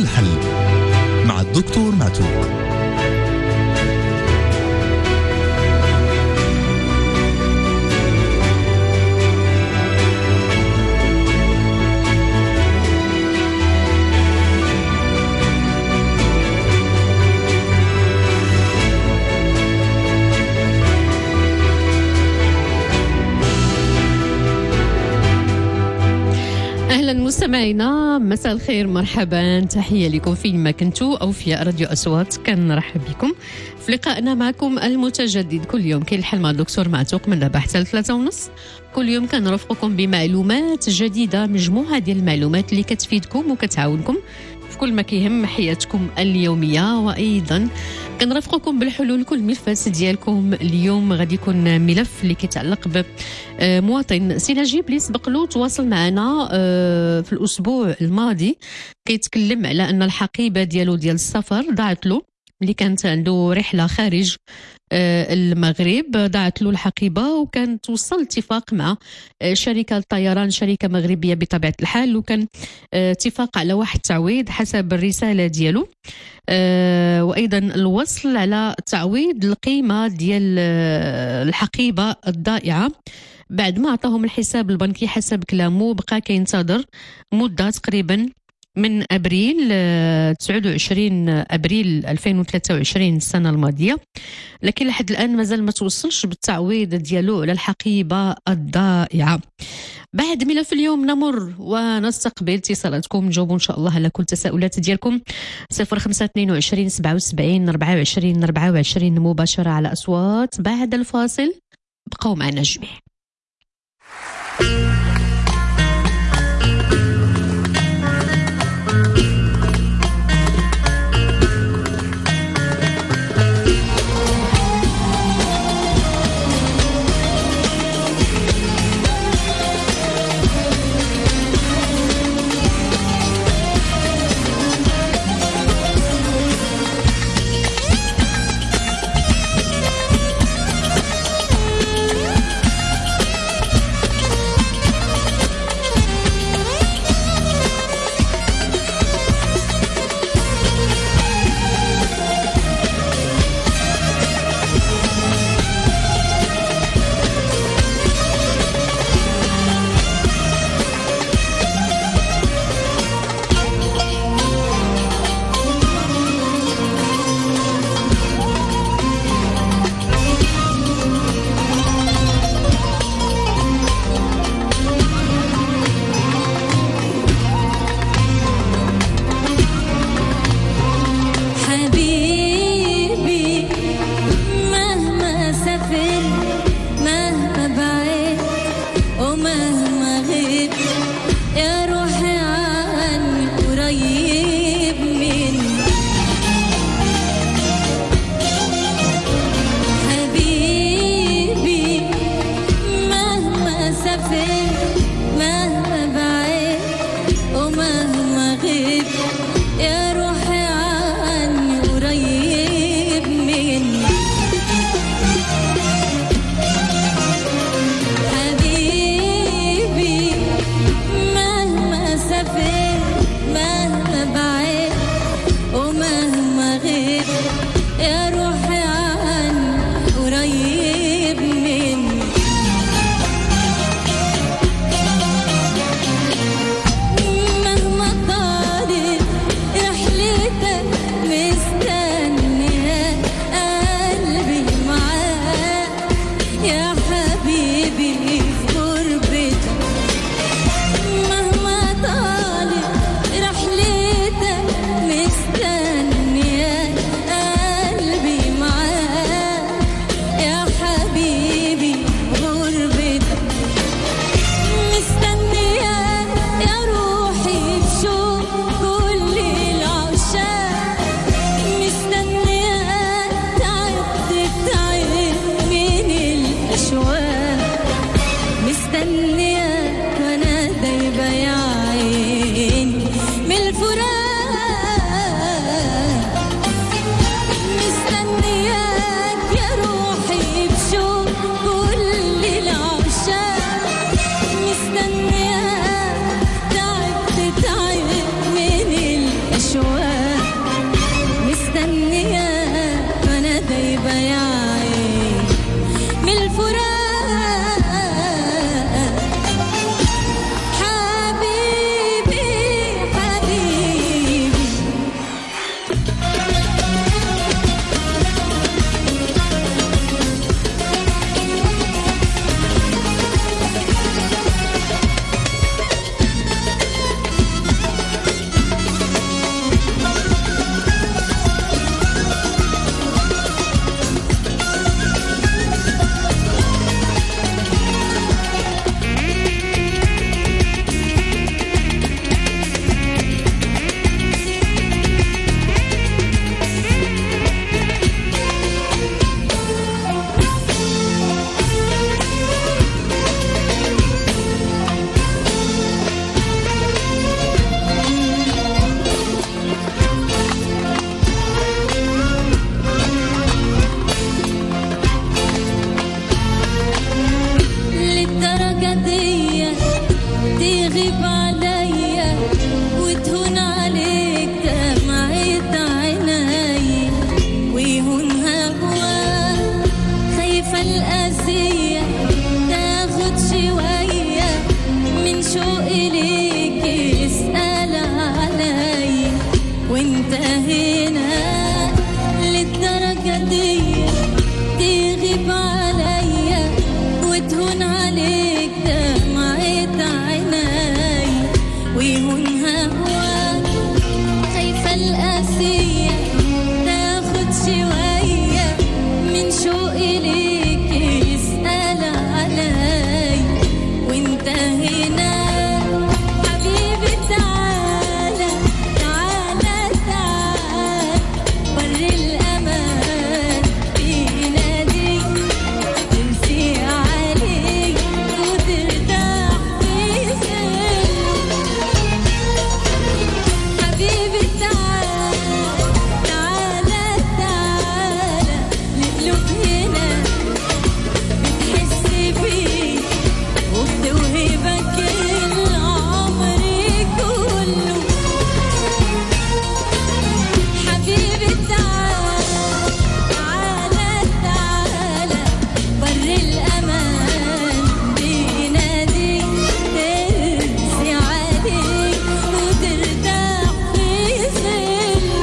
الحل مع الدكتور معتوق. أهلا مستمعينا، مساء الخير، مرحبا، تحية لكم فيما كنتوا أو في راديو أصوات. كنرحب بكم في لقائنا معكم المتجدد كل يوم. كاين الحل مع الدكتور معتوق من دابا حتى 3:30. كل يوم كنرافقكم بمعلومات جديدة، مجموعة ديال المعلومات اللي كتفيدكم وكتعاونكم في كل ما كيهم حياتكم اليومية، وأيضا كنرافقكم بالحلول كل ملفات ديالكم. اليوم غادي يكون ملف اللي كيتعلق بمواطن سي نجيب اللي سبق له تواصل معنا في الأسبوع الماضي، كيتكلم على أن الحقيبة ديالو ديال السفر ضاعت له، اللي كانت عنده رحلة خارج المغرب، ضاعت له الحقيبة، وكان توصل اتفاق مع شركة الطيران، شركة مغربية بطبيعة الحال، وكان اتفاق على واحد التعويض حسب الرسالة ديالو، وأيضا الوصل على تعويض القيمة ديال الحقيبة الضائعة. بعد ما عطاهم الحساب البنكي حسب كلامه، بقى كينتظر مدة تقريبا من أبريل 29 أبريل 2023 السنة الماضية، لكن لحد الآن مازال ما توصلش بالتعويض ديالو على الحقيبة الضائعة. بعد ملف اليوم نمر ونستقبل اتصالاتكم، نجاوب إن شاء الله على كل التساؤلات ديالكم. 0522 77 24 24 مباشرة على أصوات. بعد الفاصل بقوا معنا جميع. تغيب عليا وتهون عليك دمعة عيني ويهون هواك خايفة القاسية تاخد شوية من شوقي ليك اسأل علي وانت هنا للدرجة دي تغيب عليا وتهون عليك دمعة عيني ويهون هواك خايفة القاسية تاخد شوية من شوقي ليك اسأل علي وانت هنا حبيبي تعالى تعالى تعالى بر الأمان بيناديك تنسي عليك وترتاح في سلو حبيبي تعالى تعالى تعالى لقلوب هنا بتحس بيه وبتوهبك العمر كله حبيبي تعالى تعالى تعالى بر الأمان بيناديك ترسي عليك وترتاح في سلو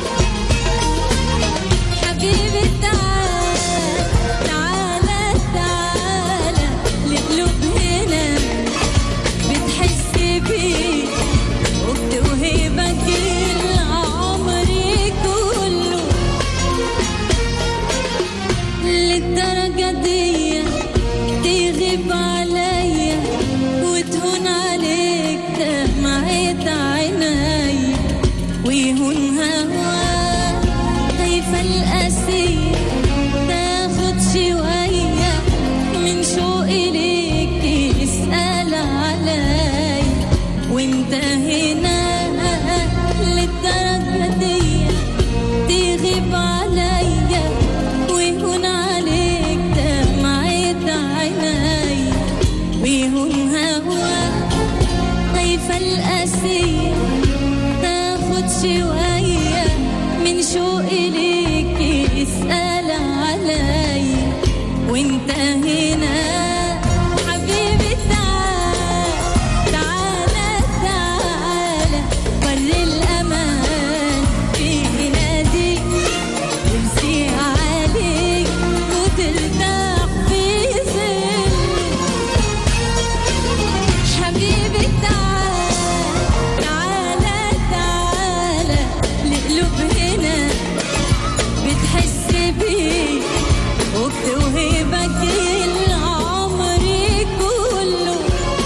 حبيبي تعالى تعالى تعالى لقلوب هنا بتحس بيه وبتوهبك العمر كله للدرجة دي تغيب عليا وتهون عليك دمعة عيني ويهون هواك خايفة القاسية تاخد شوية من شوقي ليك اسأل علي وانت هنا للدرجة دي تغيب عليا ويهون عليك دمعة عيني ويهون هواك خايفة القاسية تاخد شوية من شوقي ليك اسأل علي وانت هنا حبيبي تعالى تعالى تعالى بر الأمان بيناديك تمسي عليك وترتاح في سلو حبيبي تعالى تعالى تعالى لقلوب هنا بتحس بيه وبتوهبك العمر كله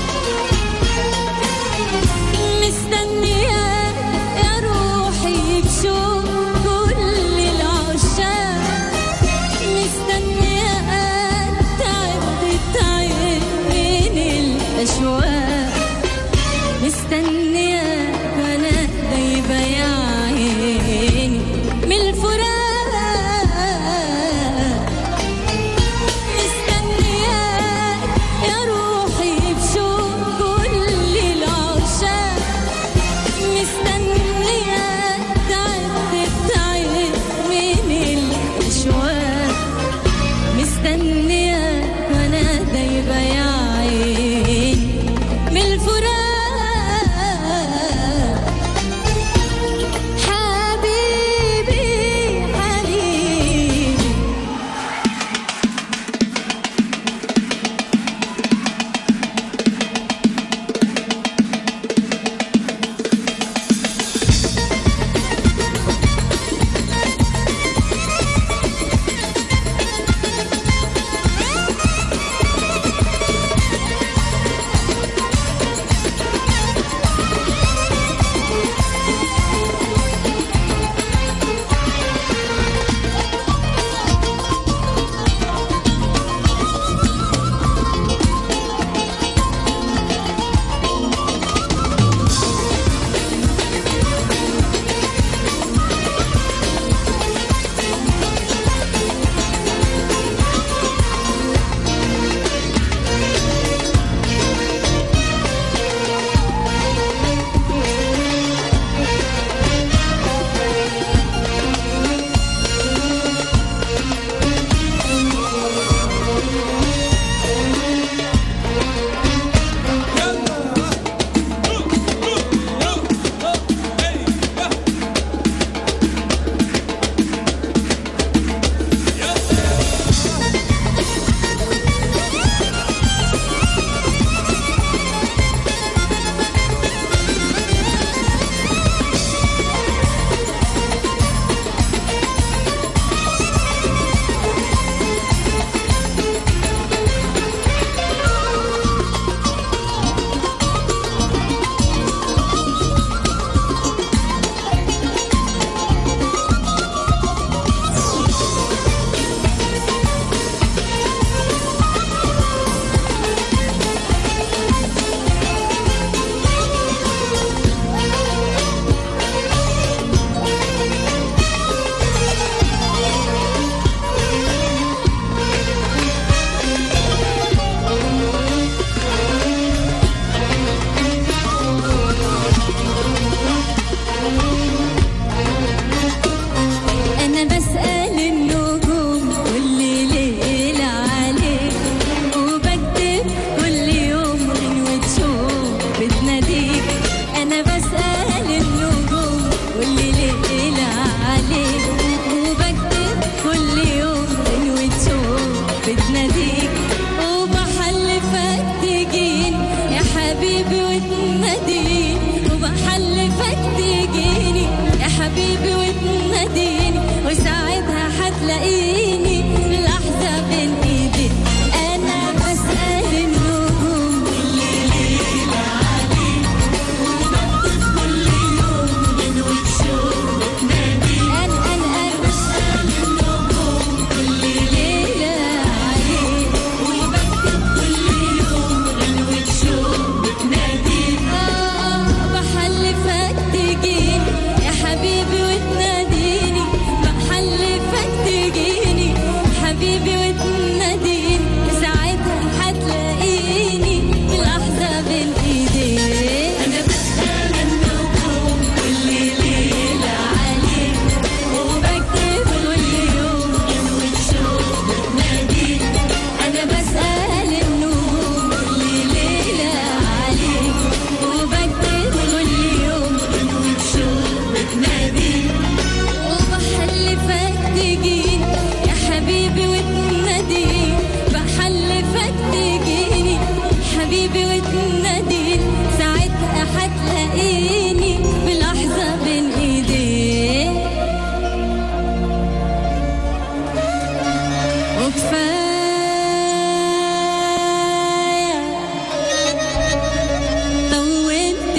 مستنياك يا روحي بشوق كل العشاق مستنياك تعبت تعب من الأشواق مستنياك وانا دايبة يا عيني من الفراق مستنياك يا روحي بشوق كل العشاق مستنياك تعبت تعب من الأشواق مستنياك وانا دايبة يا عيني من الفراق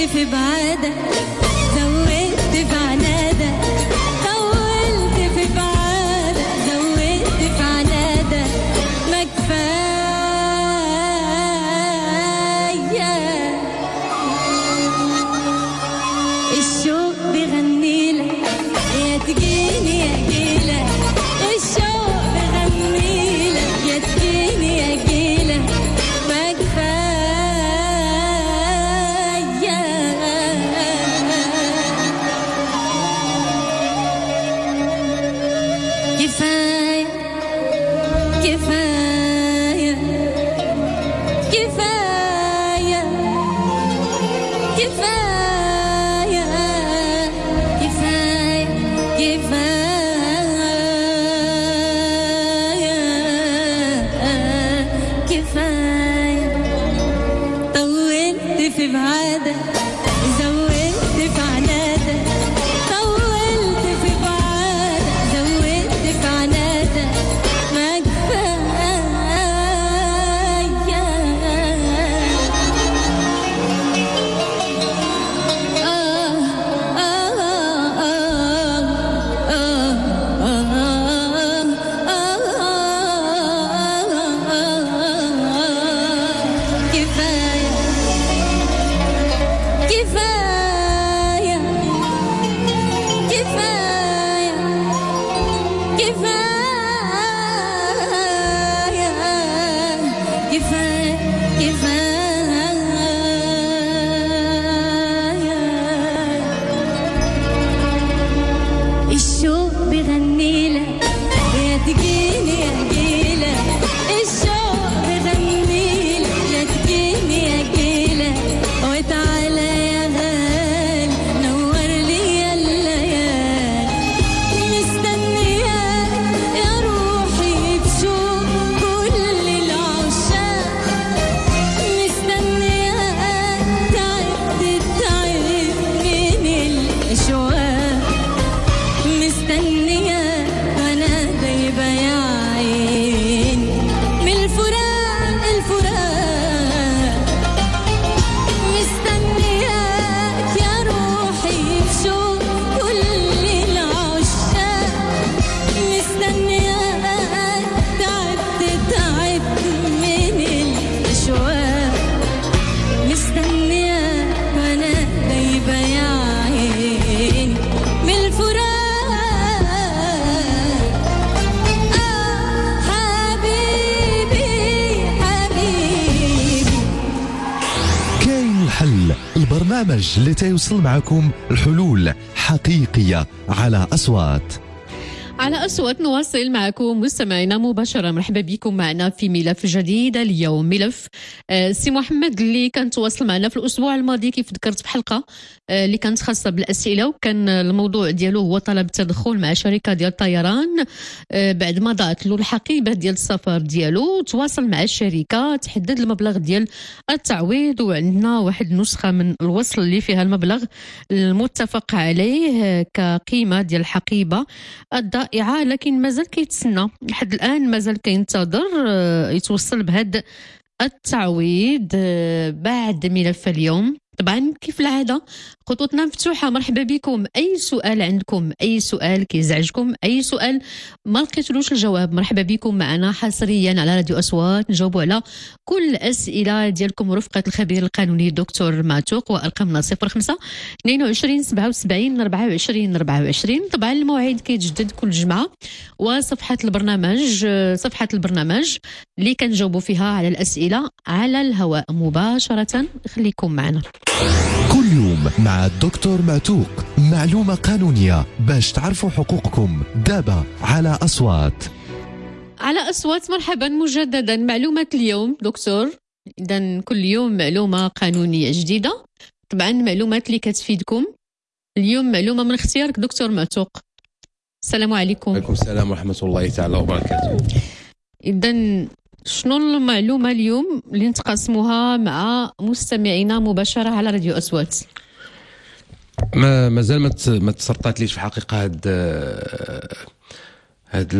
في بعادة زودت في عنادة طولت في بعادة زودت في عنادة ما كفاية الشوق بغنيلك يا تجيني يا جيلك الشوق بغنيلك يا تجيني يا جيلك ما كفاية كفاية كفاية كفاية كفاية كفاية طولت في بعادة زودت في عنادة طولت في بعادة زودت في عنادة ما الشوق بغنيلك يا تجيني يا جيلك الشوق بغنيلك يا تجيني يا جيلك وتعالى يا غالي نور لي الليالي مستنياك يا روحي بشوق كل العشاق مستنياك تعبت التعب من الأشواق مستنية وانا دايبة يا عيني من الفراق مستنياك يا روحي بشوق كل العشاق مستنياك تعبت من الأشواق مستنياك وانا دايبة يا عيني من الفراق كاين الحل، البرنامج اللي تيوصل معكم الحلول حقيقية على أصوات. على أصوات نواصل معكم مستمعينا مباشرة. مرحبا بكم معنا في ملف جديد اليوم. ملف سي محمد اللي كان تواصل معنا في الأسبوع الماضي كيف ذكرت بحلقة اللي كانت خاصة بالأسئلة، وكان الموضوع ديالو هو طلب التدخل مع شركة ديال الطيران بعد ما ضاعت له الحقيبة ديال السفر ديالو. تواصل مع الشركة تحدد المبلغ ديال التعويض، وعندنا واحد نسخة من الوصل اللي فيها المبلغ المتفق عليه كقيمة ديال الحقيبة الضائعة، لكن مازال كيتسنى لحد الآن، مازال كينتظر يتوصل بهذا التعويض بعد ملف اليوم. طبعا كيف العادة خطوطنا مفتوحة. مرحبا بكم. أي سؤال عندكم، أي سؤال كيزعجكم، أي سؤال ما لقيتلوش الجواب، مرحبا بكم معنا حصريا على راديو أصوات نجاوبوا على كل الأسئلة ديالكم ورفقة الخبير القانوني دكتور معتوق. وأرقامنا 05 22 77 24 24. طبعا الموعد كيتجدد كل جمعة، وصفحة البرنامج اللي كنجاوبوا فيها على الأسئلة على الهواء مباشرة. خليكم معنا كل يوم مع الدكتور معتوق، معلومة قانونية باش تعرفوا حقوقكم. دابا على أصوات. على أصوات مرحبا مجددا. معلومة اليوم دكتور، إذن كل يوم معلومة قانونية جديدة. طبعا معلومات اللي كتفيدكم. اليوم معلومة من اختيارك دكتور معتوق. السلام عليكم. وعليكم السلام ورحمة الله تعالى وبركاته. إذن شنو المعلومة اليوم اللي نتقاسموها مع مستمعينا مباشرة على راديو أصوات؟ مازال ما تسرطات ليش في حقيقة هاد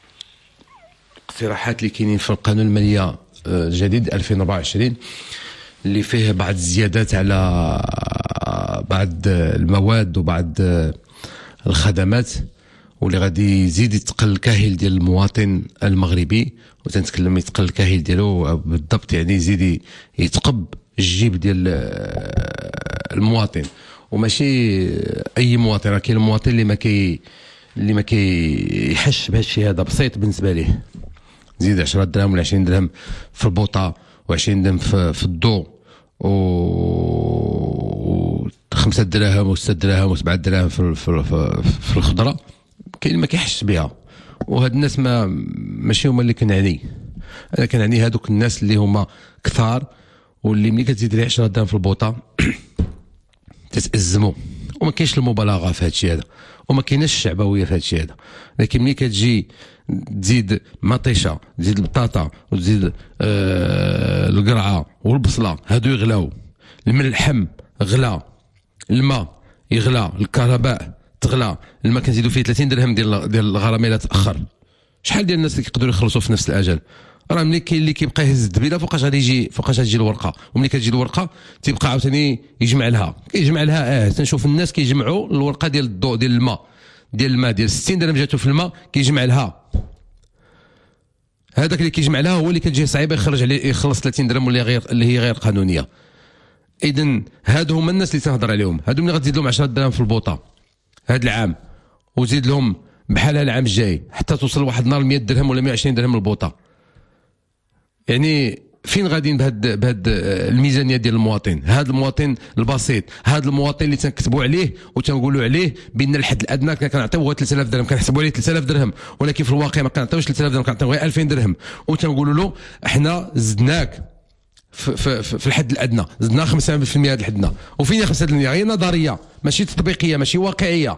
الاقتراحات اللي كاينين في القانون المالية الجديد 2024 اللي فيه بعض الزيادات على بعض المواد وبعض الخدمات، واللي غادي يزيد يتقل الكاهل ديال المواطن المغربي. وتنتكلم يتقل الكاهل ديالو بالضبط، يعني يزيد يتقب الجيب ديال المواطن، وماشي اي مواطن. راه كاين المواطن اللي ما كيحش بهذا الشيء، هذا بسيط بالنسبه ليه. زيد 10 دراهم ولا 20 درهم في البوطه و20 درهم في الضوء و 5 دراهم و6 دراهم و7 دراهم في الخضره. كاين اللي ما كيحش بها، وهاد الناس ماشي هما اللي كنعني. انا كنعني هادوك الناس اللي هما كثار، واللي ملي كتزيد ليه 10 درهم في البوطه تتأزموا. وما كاينش المبالغه في هذا الشيء هذا، وما كايناش الشعبويه في هذا الشيء هذا. لكن ملي كتجي تزيد مطيشه، تزيد البطاطا، وتزيد القرعه والبصله، هادو يغلاو. الملحم غلا، الماء يغلى، الكهرباء تغلى. الماء كنزيدوا فيه 30 درهم ديال الغرامه الا تاخر. شحال ديال الناس اللي كيقدروا يخلصوا في نفس الاجل؟ راه ملي كاين اللي كيبقى يهز الدبيله فوقاش غادي تجي الورقه، وملي كتجي الورقه تيبقى عاوتاني يجمع لها. تنشوف الناس كيجمعوا الورقه ديال الضوء ديال الماء ديال 60 درهم جاتو في الماء كيجمع لها. هذاك اللي كيجمع لها هو اللي كتجيه صعيبه يخرج عليه يخلص 30 درهم اللي هي غير قانونيه. اذا هادو هما الناس اللي تنهضر عليهم. هادو ملي غتزيد لهم 10 درهم في البوطه هاد العام، وزيد لهم بحالها العام الجاي حتى توصل واحد النهار 100 درهم ولا 120 درهم البوطه، يعني فين غاديين بهاد الميزانيه ديال المواطن؟ هاد المواطن البسيط، هاد المواطن اللي تنكتبوا عليه وتنقولوا عليه بان الحد الادنى كنعطيوه 3000 درهم، كنحسبوا عليه 3000 درهم، ولكن في الواقع ما كنعطيوش 3000 درهم، كنعطيوه غير 2000 درهم. وتنقولوا له احنا زدناك في الحد الادنى، زدنا 5% هاد الحدنا. وفين 5%؟ هي نظريه ماشي تطبيقيه، ماشي واقعيه.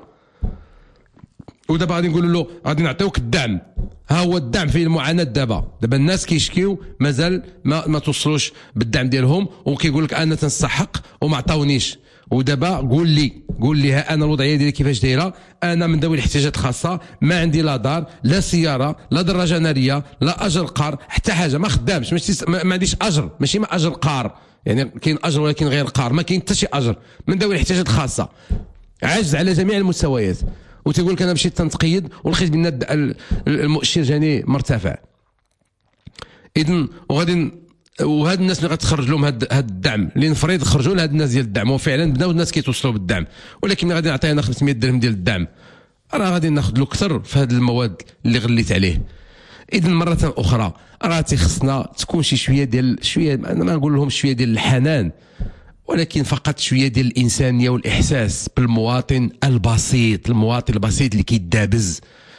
ودابا غادي نقولوا له غادي نعطيوك الدعم. ها هو الدعم فيه المعاناه. دابا الناس كيشكيو مازال ما توصلوش بالدعم ديالهم، وكيقول لك انا تنستحق وما عطاونيش. ودابا قول لي ها انا الوضعيه ديالي كيفاش دايره. انا من ذوي الاحتياجات الخاصه، ما عندي لا دار لا سياره لا دراجه ناريه لا اجر قار حتى حاجه، ما خدامش، ما عنديش اجر، ماشي ما اجر قار، يعني كاين اجر ولكن غير قار، ما كاين حتى شي اجر. من ذوي الاحتياجات الخاصه، عاجز على جميع المستويات. وتقول لك انا مشيت تنتقيد ولقيت بان المؤشر جاني مرتفع. اذا وهاد الناس اللي غتخرج لهم هاد الدعم اللي نفرض خرجوا لهاد الناس ديال الدعم، وفعلا بداو الناس كيتوصلوا بالدعم، ولكن ملي غادي نعطيه انا 500 درهم ديال الدعم راه غادي ناخذ له اكثر في هاد المواد اللي غليت عليه. اذا مره اخرى راه تيخصنا تكون شويه انا ما نقول لهم شويه ديال الحنان، ولكن فقط شويه ديال الانسانيه والاحساس بالمواطن البسيط، المواطن البسيط اللي كيدابز.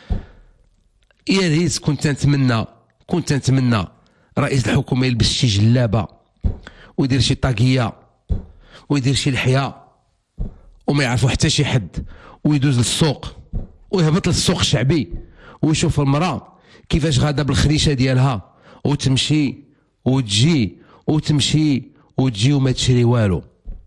يا ريت كنت نتمنى رئيس الحكومه يلبس شي جلابه ويدير شي طاقيه ويدير شي لحيه وما يعرفوا حتى شي حد، ويدوز للسوق ويهبط للسوق الشعبي ويشوف المراه كيفاش غاده بالخريشه ديالها وتمشي وتجي وما تشري والو.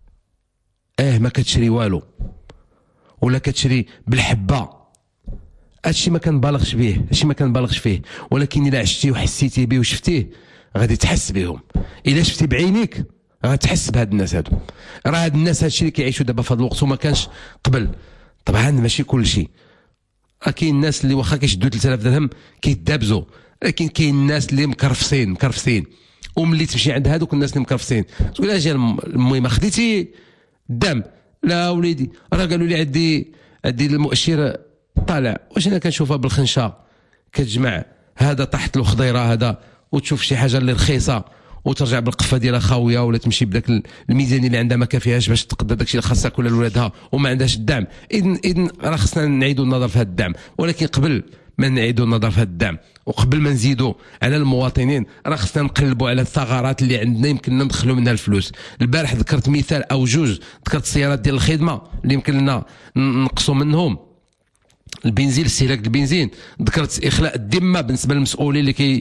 ما كتشري والو، ولا كتشري بالحبه. هادشي ما كنبالغش فيه، ولكن الا عشتي وحسيتي به وشفتيه غادي تحس بهم. الا شفتي بعينيك غتحس بهاد الناس هادو. راه هاد الناس هادشي اللي كيعيشوا دابا في هاد الوقت وما كانش قبل. طبعا ماشي كل شيء، كاين الناس اللي واخا كيشدوا 3000 درهم كيدابزوا، لكن كاين الناس اللي مكرفسين. وملي تمشي عند هادوك الناس اللي مكرفسين تقول اجي المهم خديتي الدم؟ لا وليدي راه قالوا لي عندي المؤشر طالع. واش انا كنشوفها بالخنشه كتجمع هذا تحت الخضيره هذا وتشوف شي حاجه اللي رخيصه وترجع بالقفه ديالها خاويه، ولا تمشي بداك الميزانيه اللي عندها ما كافيهاش باش تقدر داكشي اللي خاصها كل لولادها وما عندهاش الدعم. اذا راه خصنا نعيدوا النظر في هذا الدعم، ولكن قبل ما نعيدوا النظر في هذا الدعم وقبل ما نزيدوا على المواطنين راه خصنا نقلبوا على الثغرات اللي عندنا يمكننا ندخلوا منها الفلوس. البارح ذكرت مثال او جوج، ذكرت السيارات ديال الخدمه اللي يمكن لنا نقصوا منهم، البنزين، استهلاك البنزين. ذكرت اخلاء الذمه بالنسبه للمسؤولين اللي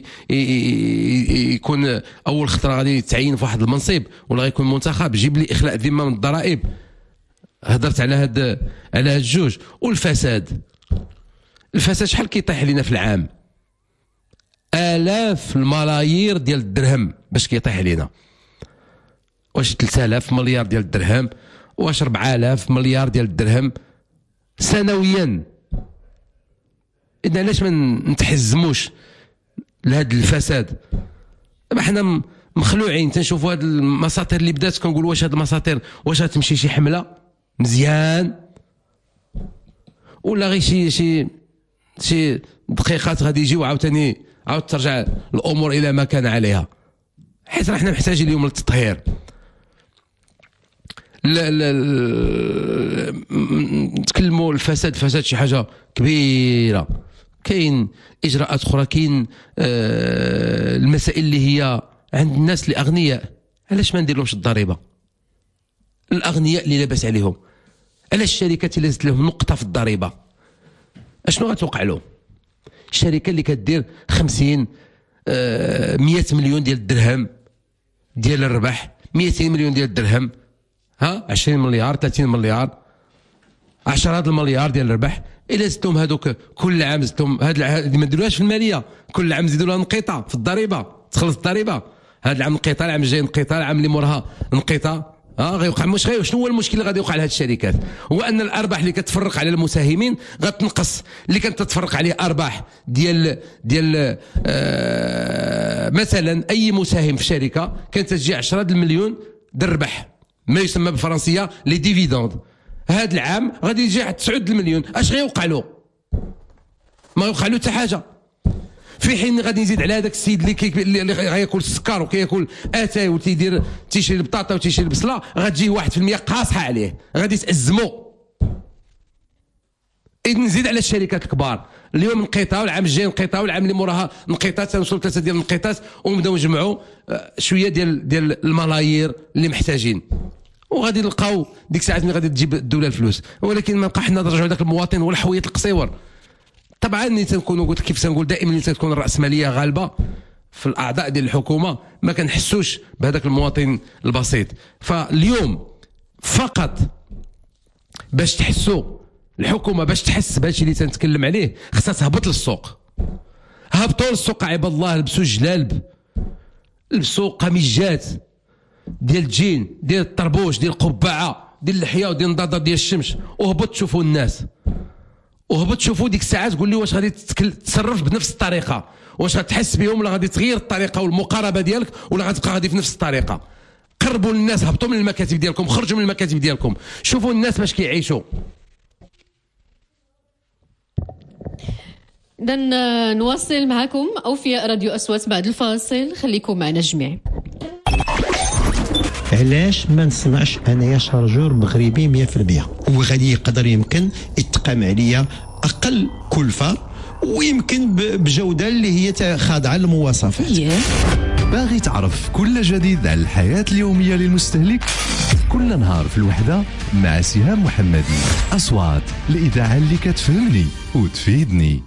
يكون اول خطره غادي يتعين في واحد المنصب ولا غيكون منتخب، جيب لي اخلاء الذمه من الضرائب. هضرت على هاد الجوج. والفساد شحال كيطيح لنا في العام؟ آلاف الملايير ديال الدرهم باش كيطيح علينا. واش 3000 مليار ديال الدرهم، واش 4000 مليار ديال الدرهم سنويا. إذا علاش ما نتحزموش لهذا الفساد؟ دابا حنا مخلوعين تنشوفوا هاد المساطير اللي بدات، كنقول واش هاد المساطير واش غتمشي شي حمله مزيان ولا غير شي دقيقات غادي يجيو عاوتاني ترجع الامور الى ما كان عليها، حيت راه حنا محتاجين اليوم للتطهير. نتكلموا الفساد شي حاجه كبيره، كاين اجراءات اخرى، كاين المسائل اللي هي عند الناس اللي اغنياء. علاش ما نديرلهمش الضريبه؟ الاغنياء اللي لاباس عليهم، علاش الشركات اللي زدت لهم نقطه في الضريبه اشنو غتوقع لهم؟ الشركه اللي كدير 50 100 مليون ديال الدرهم ديال الربح، 200 مليون ديال الدرهم، 20 مليار 30 مليار عشرات المليار ديال الربح، الا زدتهم هذوك كل عام زدتهم هذه ما نديروهاش في الماليه، كل عام زيدوا لها نقيطه في الضريبه تخلص الضريبه، هذا العام نقيطه، العام الجاي نقيطه، العام اللي موراها نقيطه. غيوقع مش غير شنو هو المشكل اللي غادي يوقع لهذه الشركات؟ هو ان الارباح اللي كتفرق على المساهمين غتنقص. اللي كانت تتفرق عليه ارباح ديال مثلا اي مساهم في شركه كانت تجي 10 المليون ديال الربح، ما يسمى بالفرنسيه لي ديفيدوند. هذا العام غادي يجي 9 المليون، اش غيوقع له؟ ما يوقع له حتى حاجه. في حين غادي نزيد على هذاك السيد اللي غياكل السكر وكياكل اتاي وتيدير تيشري البطاطا وتيشري البصله، غتجي 1% قاصحه عليه، غادي تأزموا. إذ نزيد على الشركات الكبار، اليوم نقيطه والعام الجاي نقيطه والعام اللي موراها نقيطه، تنوصلوا 3 ديال النقيطات ونبداو نجمعوا شويه ديال الملايير اللي محتاجين، وغادي نلقاو ديك الساعات ملي غادي تجيب الدوله الفلوس. ولكن ما نبقى حنا نرجعوا ذاك المواطن ولا الحويط القصيور. طبعا اللي تنكونوا قلت كيف تنقول دائما اللي تكون الراسماليه غالبه في الاعضاء ديال الحكومه ما كنحسوش بهذاك المواطن البسيط. فاليوم فقط باش تحسوا الحكومه باش تحس بهذا الشيء اللي تنتكلم عليه خصها تهبط للسوق. هبطوا للسوق عباد الله، لبسوا الجلالب، لبسوا قميجات ديال الجين، ديال الطربوش، ديال القبعه، ديال اللحيه وديال النضاضه ديال الشمس، وهبط شوفوا الناس، وهبط شوفوا ديك الساعات قول لي واش غادي تتصرف بنفس الطريقه، واش غتحس بهم ولا غادي تغير الطريقه والمقاربه ديالك ولا غتبقى غادي في نفس الطريقه. قربوا للناس، هبطوا من المكاتب ديالكم، خرجوا من المكاتب ديالكم، شوفوا الناس باش كيعيشوا. إذا نواصل معكم أوفياء راديو أصوات بعد الفاصل، خليكم معنا جميع. علاش ما نصنعش انايا شارجور مغربي 100% وغادي يقدر يمكن يتقام عليا اقل كلفه ويمكن بجوده اللي هي خاضعه للمواصفات. باغي تعرف كل جديد على الحياه اليوميه للمستهلك؟ كل نهار في الوحده مع سهام محمدي، اصوات الاذاعه اللي كتفهمني وتفيدني.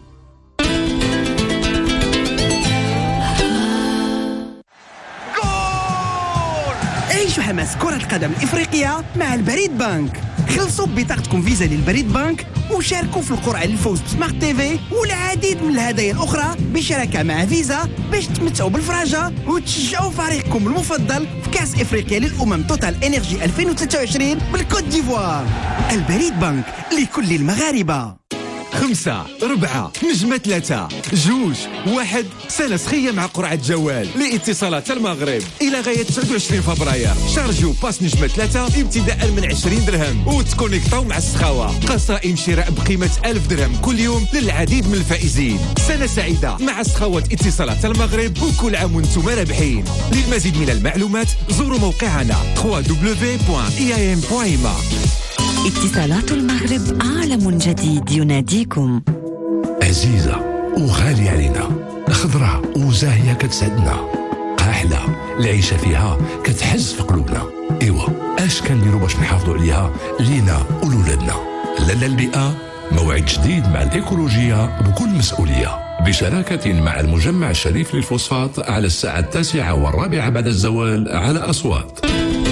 عيشوا حماس كرة القدم الإفريقية مع البريد بانك. خلصوا ببطاقتكم فيزا للبريد بانك وشاركوا في القرعة للفوز بسمارت تيفي والعديد من الهدايا الأخرى بشراكة مع فيزا باش تمتعوا بالفرجة وتشجعوا فريقكم المفضل في كأس إفريقيا للأمم توتال إنرجي 2023 بالكوت ديفوار. البريد بانك لكل المغاربة. 5 4 نجمة 3 2 1 سنة سخية مع قرعة جوال لاتصالات المغرب إلى غاية 29 فبراير. شارجوا باس نجمة 3 ابتداء من 20 درهم وتكونيكطاو مع السخاوة. قصائم شراء بقيمة 1000 درهم كل يوم للعديد من الفائزين. سنة سعيدة مع سخاوة اتصالات المغرب وكل عام وانتم رابحين. للمزيد من المعلومات زوروا موقعنا www.iam.ma. اتصالات المغرب عالم جديد يناديكم. عزيزة وغالية علينا، خضراء وزاهية كتسعدنا، قاحلة العيشة فيها كتحز في قلوبنا. إيوا اش كنديرو باش نحافظوا عليها لينا ولولادنا؟ لالا البيئة موعد جديد مع الإيكولوجية بكل مسؤولية بشراكة مع المجمع الشريف للفوسفات على الساعة 9:15 بعد الزوال على أصوات.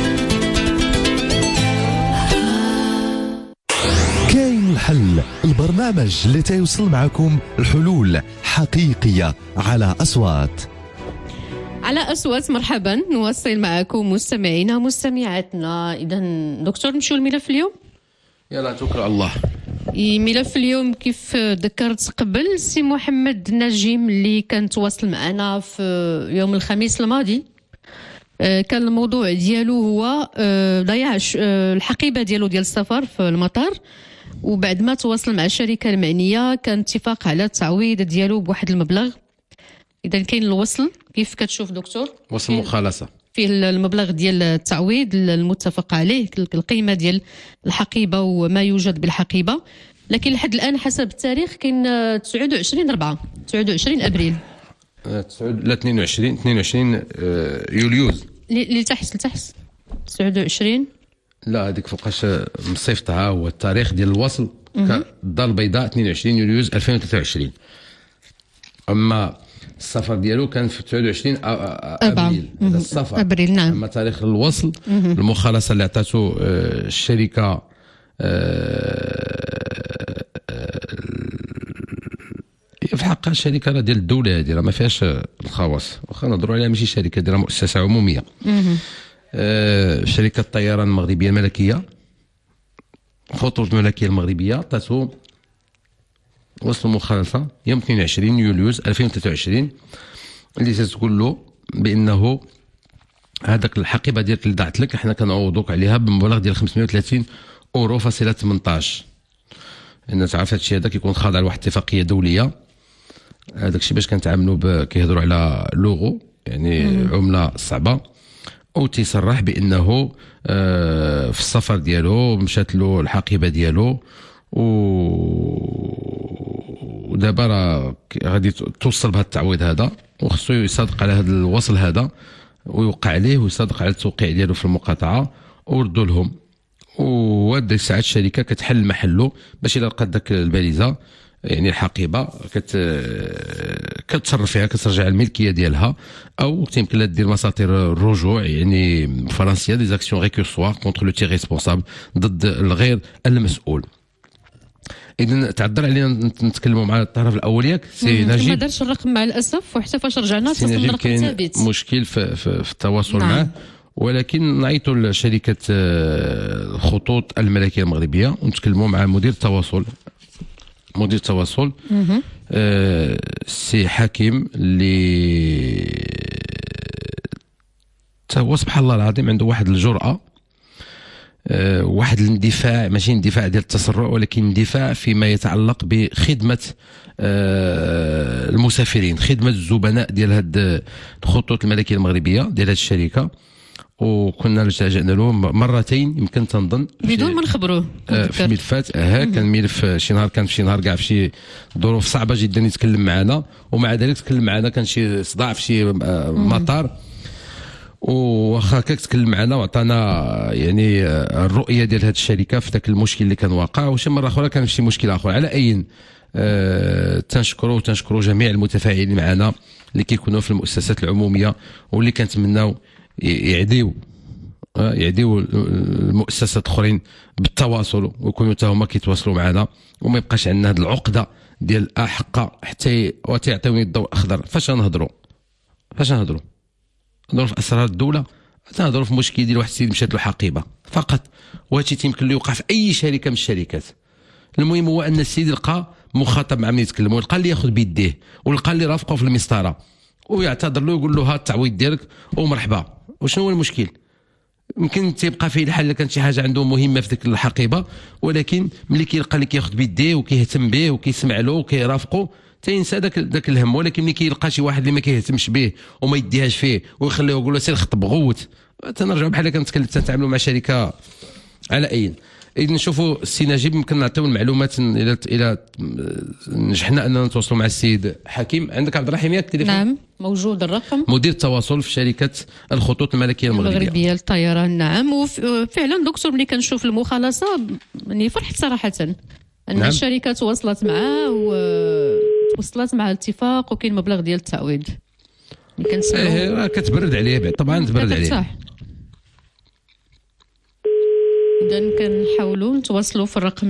الحل، البرنامج اللي تيوصل معكم الحلول حقيقية على أصوات. على أصوات. مرحبا، نواصل معكم مستمعينا مستمعاتنا. إذا دكتور نمشيو الملف اليوم. يلا توكل على الله. ملف اليوم كيف ذكرت قبل سي محمد نجيم اللي كان تواصل معنا في يوم الخميس الماضي. كان الموضوع ديالو هو ضياع الحقيبة ديالو ديال السفر في المطار، وبعد ما تواصل مع الشركة المعنية كان اتفاق على التعويض ديالو بواحد المبلغ. إذا كاين الوصل كيف كتشوف دكتور؟ وصل مخالصة فيه المبلغ ديال التعويض المتفق عليه، القيمة ديال الحقيبة وما يوجد بالحقيبة. لكن لحد الآن حسب التاريخ كاين 29 أبريل لا 22 يوليوز لتحت 29. لا هذيك فوقاش مصيفطها هو التاريخ ديال الوصل الدار البيضاء 22 يوليوز 2023. اما السفر ديالو كان في 29 ابريل. هذا السفر ابريل نعم. اما تاريخ الوصل المخالصه اللي عطاتو الشركه في حقها الشركه راه ديال الدوله، هذه راه ما فيهاش الخواص، واخا نهضروا عليها ماشي شركه ديال مؤسسه عموميه. شركه الطيران المغربيه الملكيه، خطوط الملكيه المغربيه عطاتو وصل مخالصه يوم 22 يوليوز 2023 اللي تقول له بانه هذاك الحقيبه ديالك اللي ضاعت لك حنا كنعوضوك عليها بمبلغ ديال 530 اورو فاصله 18. ان تعرف هادشي هذا كيكون خاضع لواحد اتفاقيه دوليه. هذاك الشيء باش كنتعاملوا كيهضروا على لوغو يعني عمله صعبه. او تيصرح بانه في السفر ديالو مشات له الحقيبه ديالو ودابا راه غادي توصل بهذا التعويض هذا، وخصو يصادق على هذا الوصل هذا ويوقع عليه ويصادق على التوقيع ديالو في المقاطعه وردوا لهم. وهاد الساعات الشركه كتحل محله باش الا لقات داك الباليزه يعني الحقيبه كتصرف فيها، كترجع الملكيه ديالها، او يمكن لها دير مساطر الرجوع يعني فرنسيه دي زاكسيون ريكورسوار كونتر لو تي ريسبونسابل ضد الغير المسؤول. اذا تعذر علينا نتكلموا مع الطرف الاول ياك سي نجيب. ما دارش الرقم مع الاسف، وحتى فاش رجعنا اتصلنا الرقم ثابت. مشكل في التواصل معه، ولكن نعيطوا لشركه الخطوط الملكيه المغربيه ونتكلموا مع مدير التواصل. سي حكيم اللي هو سبحان الله العظيم عنده واحد الجرأة، واحد الاندفاع، ماشي اندفاع ديال التسرع ولكن اندفاع فيما يتعلق بخدمة المسافرين، خدمة الزبناء ديال هاد الخطوط الملكية المغربية ديال هاد الشركة. وكنا لجأنا له مرتين يمكن تنظن بدون ما نخبروه في ملفات. كان ملف شي نهار كان في شي نهار كاع في شي ظروف صعبه جدا يتكلم معنا، ومع ذلك تكلم معنا كان شي صداع في شي مطار، واخا هكاك تكلم معنا وعطانا يعني الرؤيه ديال هذه الشركه في ذاك المشكل اللي كان واقع. وشي مره اخرى كان شي مشكل اخر. على اي تنشكروا جميع المتفاعلين معنا اللي كيكونوا في المؤسسات العموميه واللي كنتمناو يعديو المؤسسات الاخرين بالتواصل ويكونوا حتى هما كيتواصلوا معنا، وما يبقاش عندنا هذه العقده ديال حقا حتى وتعطيوني الضوء الاخضر. فاش نهضروا نهضروا في اسرار الدوله، تنهضروا في مشكل ديال واحد السيد مشات له حقيبه فقط، وهادشي تيمكن له يوقع في اي شركه من الشركات. المهم هو ان السيد لقى مخاطب مع من يتكلم، ولقى اللي ياخذ بيديه، ولقى اللي رافقه في المسطره ويعتذر له يقول له ها التعويض ديالك ومرحبا. وشنو هو المشكل؟ يمكن تيبقى فيه الحل كانت شي حاجه عنده مهمه في ديك الحقيبه، ولكن ملي كيلقى اللي كياخذ بيديه وكيهتم به وكيسمع له وكيرافقه تينسى داك الهم. ولكن ملي كيلقى شي واحد اللي ما كيهتمش به وما يديهاش فيه ويخليه يقول له سير خطب غوت، تنرجعوا بحال تنتعاملوا مع شركه. على اي إذا نشوفوا السي نجيب يمكن نعطيو المعلومات الى نجحنا اننا نتواصلوا مع السيد حكيم. عندك عبد الرحيم ياك التليفون؟ نعم موجود الرقم، مدير التواصل في شركه الخطوط الملكيه المغربيه للطيران. نعم. وفعلا دكتور ملي كنشوف المخالصه يعني فرحت صراحه ان نعم. الشركه تواصلت معاه وتوصلت مع الاتفاق وكاين مبلغ ديال التعويض اللي كنسمعوا. راه كتبرد عليه طبعا، تبرد عليه. إذا كنحاولوا نتواصلوا في الرقم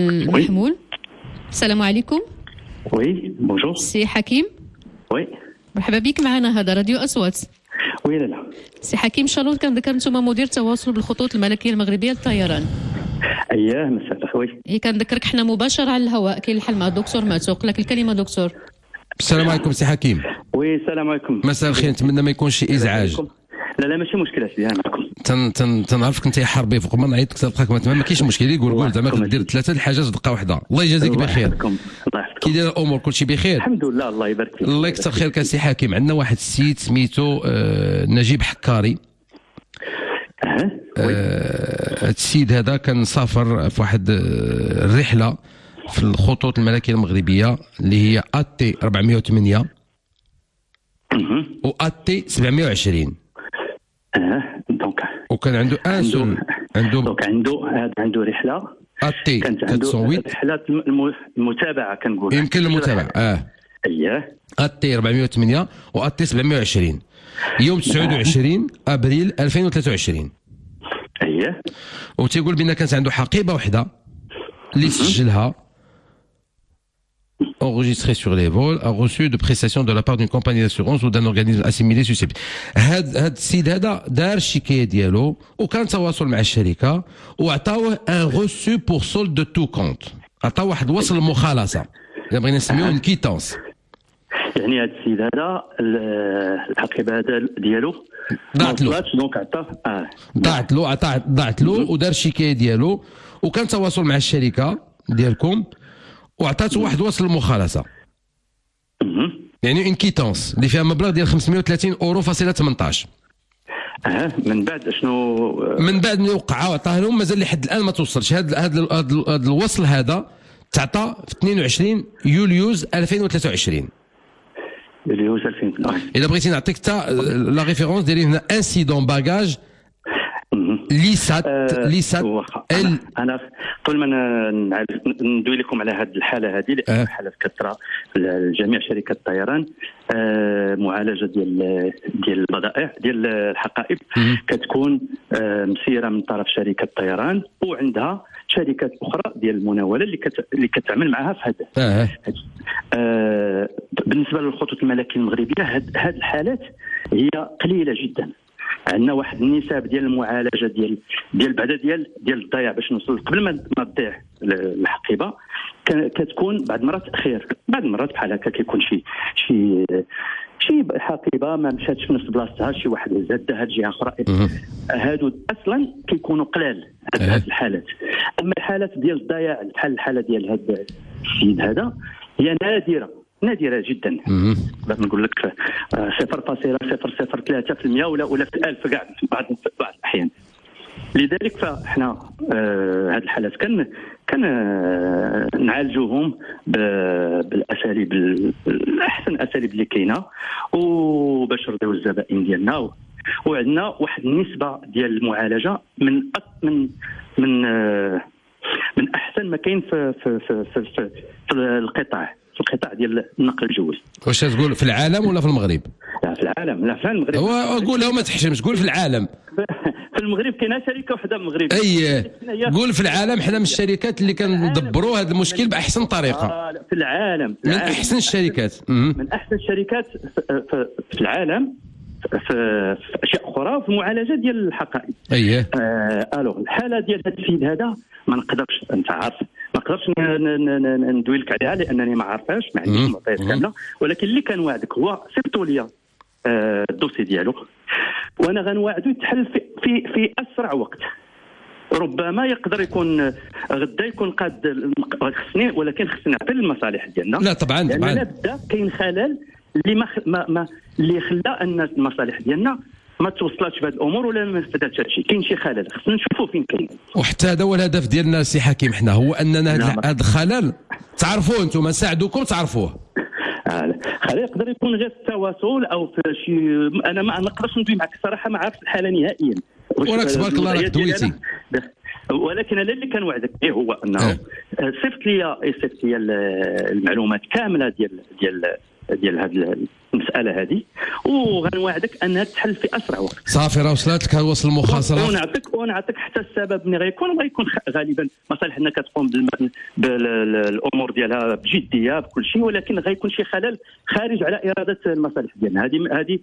المحمول. السلام عليكم. وي بونجور سي حكيم. وي مرحبا بك معنا، هذا راديو أصوات. وي لا سي حكيم شالوت كنذكر نتوما مدير تواصل بالخطوط الملكيه المغربيه للطيران. اييه مساء الخير. كنذكرك حنا مباشره على الهواء، كاين الحل مع الدكتور معتوق. لك الكلمه دكتور. السلام عليكم سي حكيم. وي السلام عليكم. مساء الخير، نتمنى ما يكونش شي ازعاج. لا ماشي مشكله سيدي معكم. تنعرفك انت حربي فوق ما نعيطك تلقاك ما كاينش مشكل. قول زعما كدير 3 الحاجات دقه واحده. الله يجازيك بخير. الله يحفظكم. كي داير الامور كلشي بخير؟ الحمد لله الله يبارك فيك. الله يكثر خيرك سي حكيم. عندنا واحد السيد سميتو نجيب حكاري. هذا السيد هذا كان سافر في واحد الرحله في الخطوط الملكيه المغربيه اللي هي AT 408 و AT 720. دونك وكان عنده عنده رحله AT كانت عنده 408 رحله المتابعه كنقول يمكن المتابعه اييه AT 408 و AT 720 يوم 29 ابريل 2023. اييه وتيقول بان كانت عنده حقيبه وحده اللي سجلها enregistré sur les vols a reçu de prestations de la part d'une compagnie d'assurance ou d'un organisme assimilé susceptible. هاد السيد هذا دار الشكايه ديالو وكان تواصل مع الشركه وعطاوه ان reçu pour solde de tout compte. عطاوه واحد الوصل المخالصه الا بغينا نسميوه ان كيتونس. يعني هذا السيد هذا الحقيبه ديالو ضاعت له دونك عطاه ضاعت له ودار الشكايه ديالو وكان تواصل مع الشركه ديالكم وعطاته واحد وصل المخالصه. يعني ان كيتونس اللي فيها مبلغ ديال 530 اورو فاصله 18. من بعد شنو؟ من بعد ما وقع وعطاه لهم مازال لحد الان ما توصلش. هذا الوصل هذا تعطى في 22 يوليوز 2023. يوليوز 2023. الا بغيتي نعطيك حتى لا ريفيرونس ديالي هنا انسيدون باجاج ليسات انا قبل ما ندوي لكم على هذه الحاله هذه لان حالات كثره لجميع شركات الطيران. معالجه ديال البضائع ديال الحقائب كتكون مسيره من طرف شركه الطيران وعندها شركات اخرى ديال المناوله اللي كتعمل معها في هذا. بالنسبه للخطوط الملكيه المغربيه هذه الحالات هي قليله جدا. عندنا واحد النسب ديال المعالجه ديال بعدا ديال الضياع باش نوصل قبل ما تضيع الحقيبه كتكون بعض المرات تاخير. بعض المرات بحال هكا كيكون شي حقيبه ما مشاتش في نفس بلاصتها، شي واحد زادها جهه اخرى. هادو اصلا كيكونوا قلال هاد الحالات. اما الحالات ديال الضياع بحال الحاله ديال هذا السيد هذا هي نادرة جدا. نقول لك 0.003% ولا في 1000 كاع في بعض الأحيان. لذلك فاحنا هذه الحالات كان نعالجوهم بالاساليب الاحسن اساليب اللي كاينه وباش نرضيو الزبائن ديالنا. وعندنا واحد النسبه ديال المعالجه من احسن ما كاين في القطاع ديال النقل الجوي. واش تقول في العالم ولا في المغرب؟ لا في العالم. لا في المغرب. قولها وما تحشمش، قول في العالم. في المغرب كاينه شركه وحده مغربيه. قول في العالم. حنا من الشركات اللي كندبروا هذا المشكل باحسن طريقه. في العالم. من احسن الشركات. من احسن الشركات في العالم في اشياء اخرى في المعالجه ديال الحقائب. الوغ الحاله ديال هذا السيد هذا ما نقدرش، انت عارف ما نقدرش ندوي لك عليها لانني ما عارفاش، ما عنديش المعطيات كامله. ولكن اللي كنوعدك هو سيبتوا لي الدوسي ديالو وانا غنوعدو يتحل في اسرع وقت. ربما يقدر يكون غدا يكون قاد خصني، ولكن خصني نعطي المصالح ديالنا. لا طبعا لأن بدا كاين خلل اللي ما اللي خلى ان المصالح ديالنا ما توصلاتش بهذه الامور ولا ما استفادتش هادشي. كاين شي خلل خصنا نشوفوا فين كاين. وحتى هذا هو الهدف ديالنا سي حكيم، حنا هو اننا هذا الخلل تعرفوه انتم، نساعدوكم تعرفوه. خلي يقدر يكون غير في التواصل او في شي. انا ما نقدرش ندوي معك الصراحه، ما عارف الحاله نهائيا. وراك تبارك الله راك دويتي. ولكن انا اللي كنوعدك به هو انه صيفط لي المعلومات كامله ديال هذه المساله هذه، وغنوعدك انها تحل في اسرع وقت. صافي راه وصلت لك وصل المخاصره. ونعطيك حتى السبب ملي غيكون غالبا مصالحنا كتقوم بالامور ديالها بجديه بكل شيء، ولكن غيكون شي خلل خارج على اراده المصالح ديالنا. هذه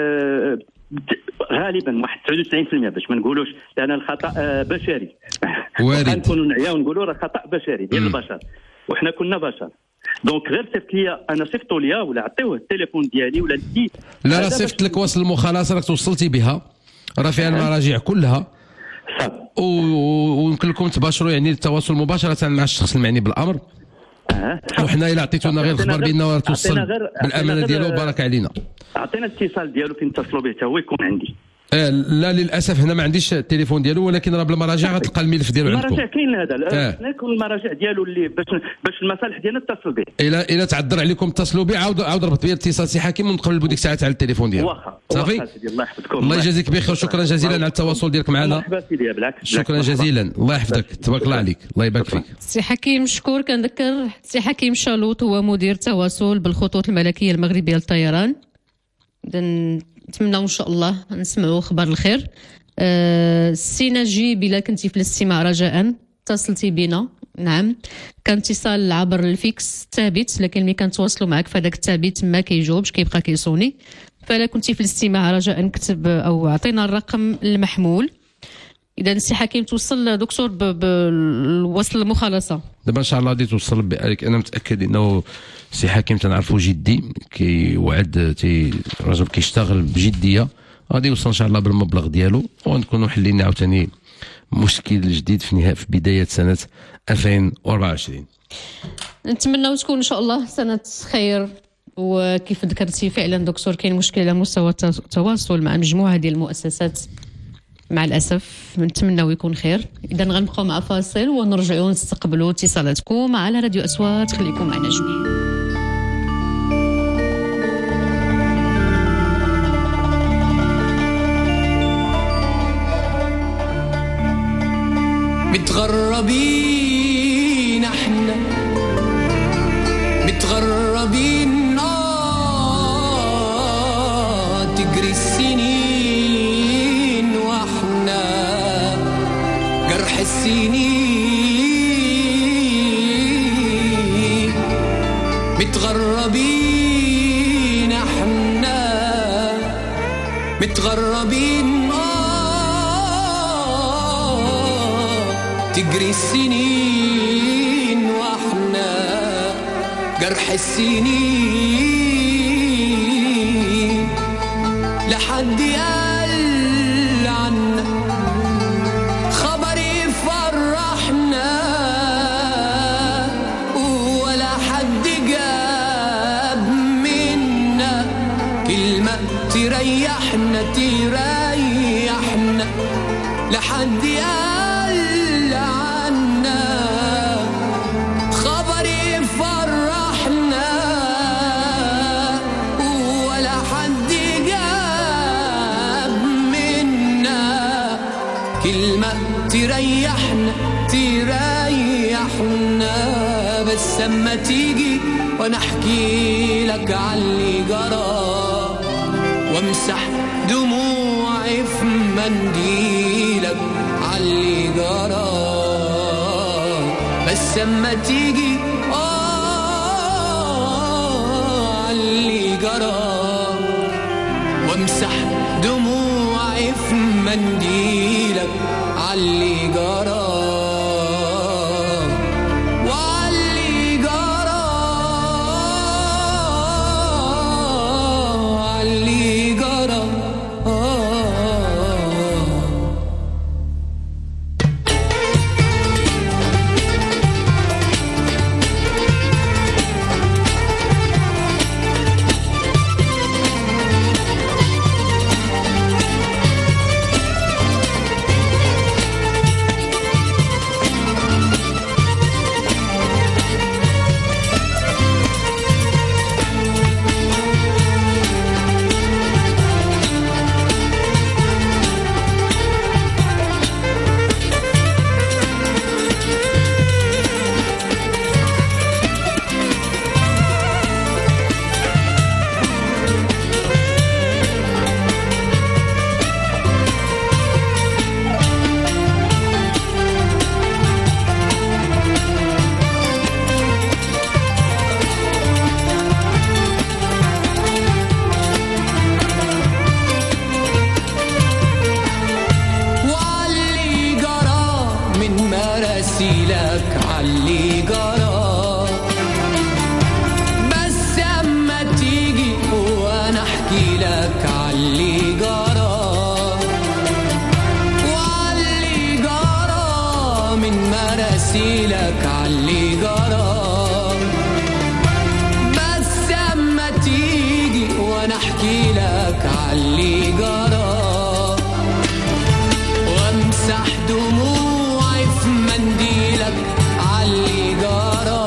غالبا واحد 99% باش ما نقولوش، لان الخطا بشري. وارد نكونوا نعياو ونقولوا راه خطا بشري ديال البشر، وحنا كنا بشر. دونك غير صيفط ليا، انا صيفطوا ليا ولا عطيوه التليفون ديالي ولا دي. لا صيفط لك وصل المخالصه، راك توصلتي بها، راه فيها المراجع كلها، ويمكن لكم تباشروا يعني التواصل مباشره مع الشخص المعني بالامر. وحنا الا عطيتونا غير الخبر بانه توصل بالامانه ديالو بارك علينا. عطينا الاتصال ديالو فين نتصلوا به حتى هو يكون عندي. لا للاسف هنا ما عنديش التليفون ديالو، ولكن راه بالمراجع غتلقى الملف ديالو عندكم. المراجع كاين هذا، نكون المراجع ديالو اللي باش المصالح ديالنا تتصل به. الا تعذر عليكم اتصلوا به، عاود ربط بيا اتصال سي حكيم ونقبل بديك الساعات على التليفون ديالو. واخا صافي. الله يحفظكم. الله يجازيك بخير، شكرا جزيلا على التواصل ديالك معنا. مرحبا سيدي، بالعكس شكرا جزيلا، الله يحفظك، تبارك الله عليك، الله يبارك فيك. سي حكيم شكور. كنذكر سي حكيم شالوط هو مدير تواصل بالخطوط الملكيه المغربيه للطيران. نتمنى ان شاء الله نسمعوا اخبار الخير. السي نجيب الا كنتي في الاستماع رجاء اتصلتي بنا. نعم، كان اتصال عبر الفيكس ثابت، لكن ملي كنتواصلوا معك فداك الثابت ما كيجاوبش، كيبقى كيصوني. فلا كنتي في الاستماع رجاء نكتب او عطينا الرقم المحمول. اذا السي حكيم توصل دكتور بالوصل المخالصه دابا ان شاء الله غادي توصل بك. انا متاكد انه السي حكيم تنعرفو جدي، كيوعد راجل كيشتغل بجديه، غادي يوصل ان شاء الله بالمبلغ ديالو، ونكونوا حلينا عاوتاني مشكل جديد في بدايه سنه 2024. نتمنى تكون ان شاء الله سنه خير. وكيف ذكرتي فعلا دكتور كاين مشكل على مستوى التواصل مع مجموعه ديال المؤسسات مع الاسف. نتمنى يكون خير. اذا غنبقاو مع فاصل ونرجعوا نستقبلوا اتصالاتكم على راديو اصوات. خليكم معنا جميعا. متغربين احنا، متغربين تجري السنين واحنا جرح السنين. متغربين احنا، متغربين تجري السنين واحنا جرح السنين. لحد قال عنا خبر يفرحنا، ولا حد جاب منا كلمة تريحنا تريحنا. لحد قال عنا خبر يفرحنا، ولا حد جاب منا كلمة تريحنا تريحنا. بس اما تيجي وانا احكي لك عاللي جرى، وامسح دموعي في منديلك عاللي جرى. بس اما تيجي عاللي جرى، وامسح دموعي في منديلك عاللي جرى. وعاللي جرى عاللي جرى. مراسيلك عاللي جرى، بس اما تيجي وانا احكي لك عاللي جرى، وعاللي جرى من مراسيلك عاللي جرى، بس اما تيجي وانا احكي لك عاللي جرى، وامسح دموعي في منديلك عاللي جرى،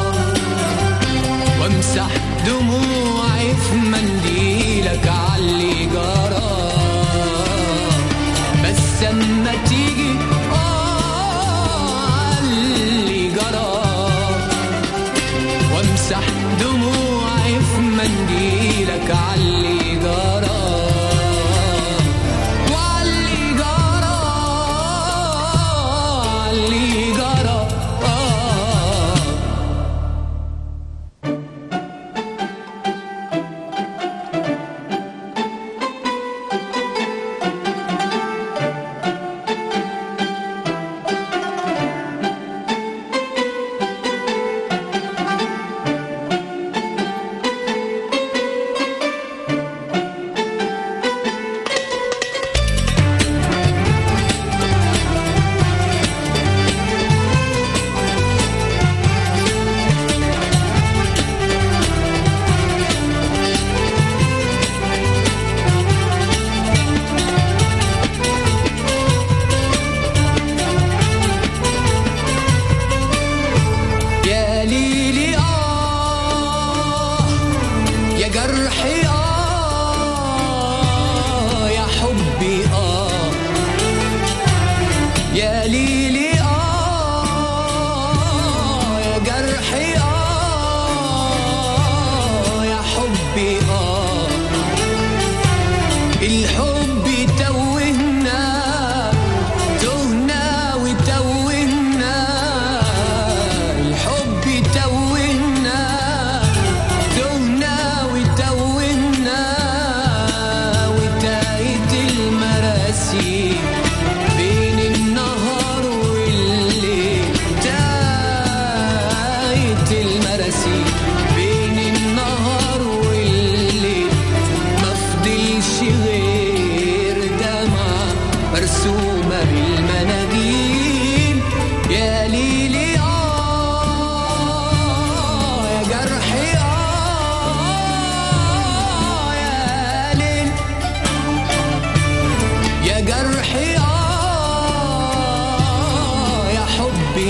وامسح دموعي في منديلك عاللي جرى، بس اما تيجي عاللي جرى، وامسح دموعي في منديلك عاللي جرى، وعاللي جرى عاللي جرى. يا ليلي يا جرحي يا حبي يا ليلي يا جرحي يا حبي الحب توهنا تهنا وتوهنا، الحب توهنا تهنا وتوهنا، وتاهت المراسي بين النهار والليل، تاهت المراسي بين النهار والليل، ما فضلش غير دمعة مرسومة بالمناديل، يا ليلي يا جرحي يا ليل يا جرحي يا حبي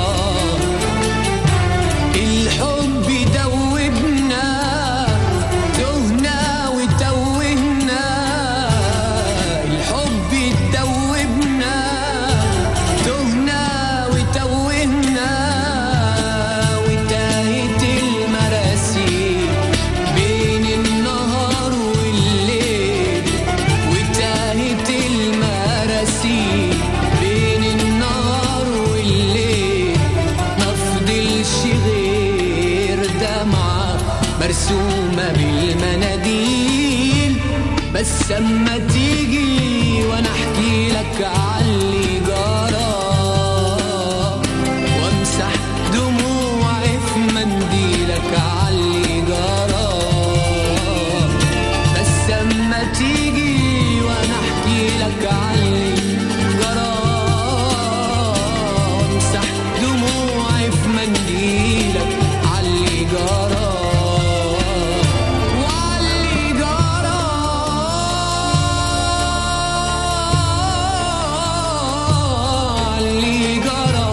الحب دوبنا تهنا وتوهنا، الحب دوبنا تهنا وتوهنا، وتاهت المراسي بين النهار والليل، وتاهت المراسي بين النهار والليل، ما فضلش غير دمعة مرسومة بالمناديل، بس اما تيجي وانا احكي لك عاللي جرى، وامسح دموعي في منديلك عاللي جرى، بس اما تيجي وانا احكي لك عاللي جرى، وامسح دموعي في منديلك عاللي جرى، وعاللي جرى عاللي جرى.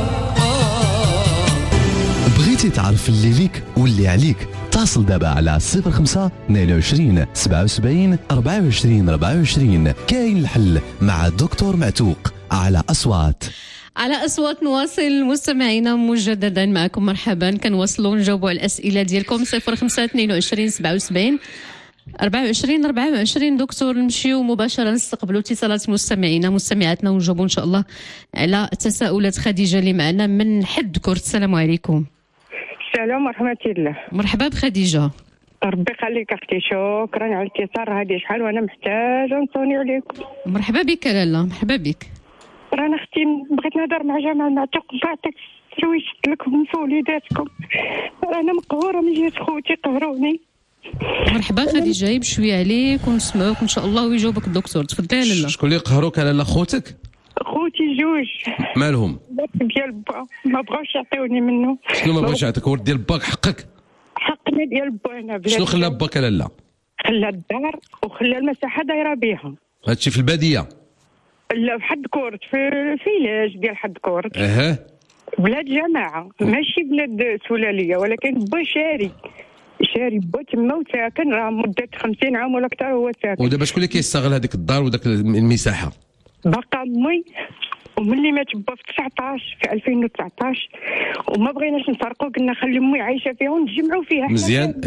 بغيتي تعرف اللي ليك واللي عليك؟ اتصل دابا على 05 22 77 24 24. كاين الحل مع الدكتور معتوق على أصوات. على أصوات نواصل مستمعينا مجددا معكم. مرحبا، كنواصلوا نجاوبوا على الأسئلة ديالكم 05 22 77 24 24. دكتور، نمشيو مباشرة نستقبلوا اتصالات مستمعينا مستمعاتنا ونجاوبوا إن شاء الله على تساؤلات خديجة اللي معنا من حد كرت. السلام عليكم. السلام ورحمة الله. مرحبا بخديجة. ربي يخليك اختي، شكرا على الاتصال. هذه شحال وانا محتاجه نصوني عليكم. مرحبا بك لاله، مرحبا بك. رانا اختي بغيت نهضر مع جماعه المعتوق بعطيك الترويج لكم في وليداتكم. انا مقهوره من جهه خوتي قهروني. مرحبا خديجه، جايب شويه عليك ونسمعوك ان شاء الله ويجاوبك الدكتور. تفضلي لاله. شكون اللي قهروك على خوتك؟ خوتي جوج. مالهم؟ ديال با ما بغاوش يعطيوني منه. شنو ما بغاش يعطيك؟ ولد ديال باك حقك. حقنا ديال با انا. شنو خلى باك لاله؟ خلى الدار وخلى المساحه دايره بها. هادشي في الباديه؟ لا في حد كورت، في الفيلاج ديال حد كورت. بلاد جماعه ماشي بلاد سلاليه، ولكن با شاري با تما وساكن، راه مده 50 عام ولا اكثر هو ساكن. ودابا شكون اللي كيستغل هذيك الدار وداك المساحه؟ باقا امي، وملي مات با في 19 في 2019 وما بغيناش نفرقوا، قلنا خلي امي عايشه فيها ونتجمعوا فيها. مزيان.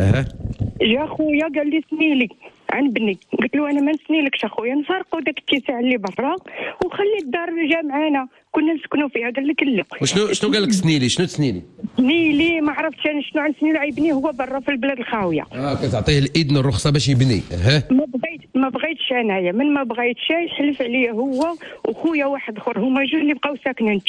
جا خويا قال لي سنيلي عن بني، قلت له انا ما نسنيلكش اخويا، نفرقوا داك الاتساع اللي برا وخلي الدار جا معانا كنا نسكنوا فيها. قال لك لا. وشنو قال لك سنيلي؟ شنو تسنيلي؟ سنيلي ما عرفتش انا شنو غنسنيلو، عيبني هو برا في البلاد الخاويه. كتعطيه الاذن الرخصه باش يبني. ما بغيتش انايا، من ما بغيتش يحلف عليا هو وخويا واحد اخر، هما جوج اللي بقاو ساكنين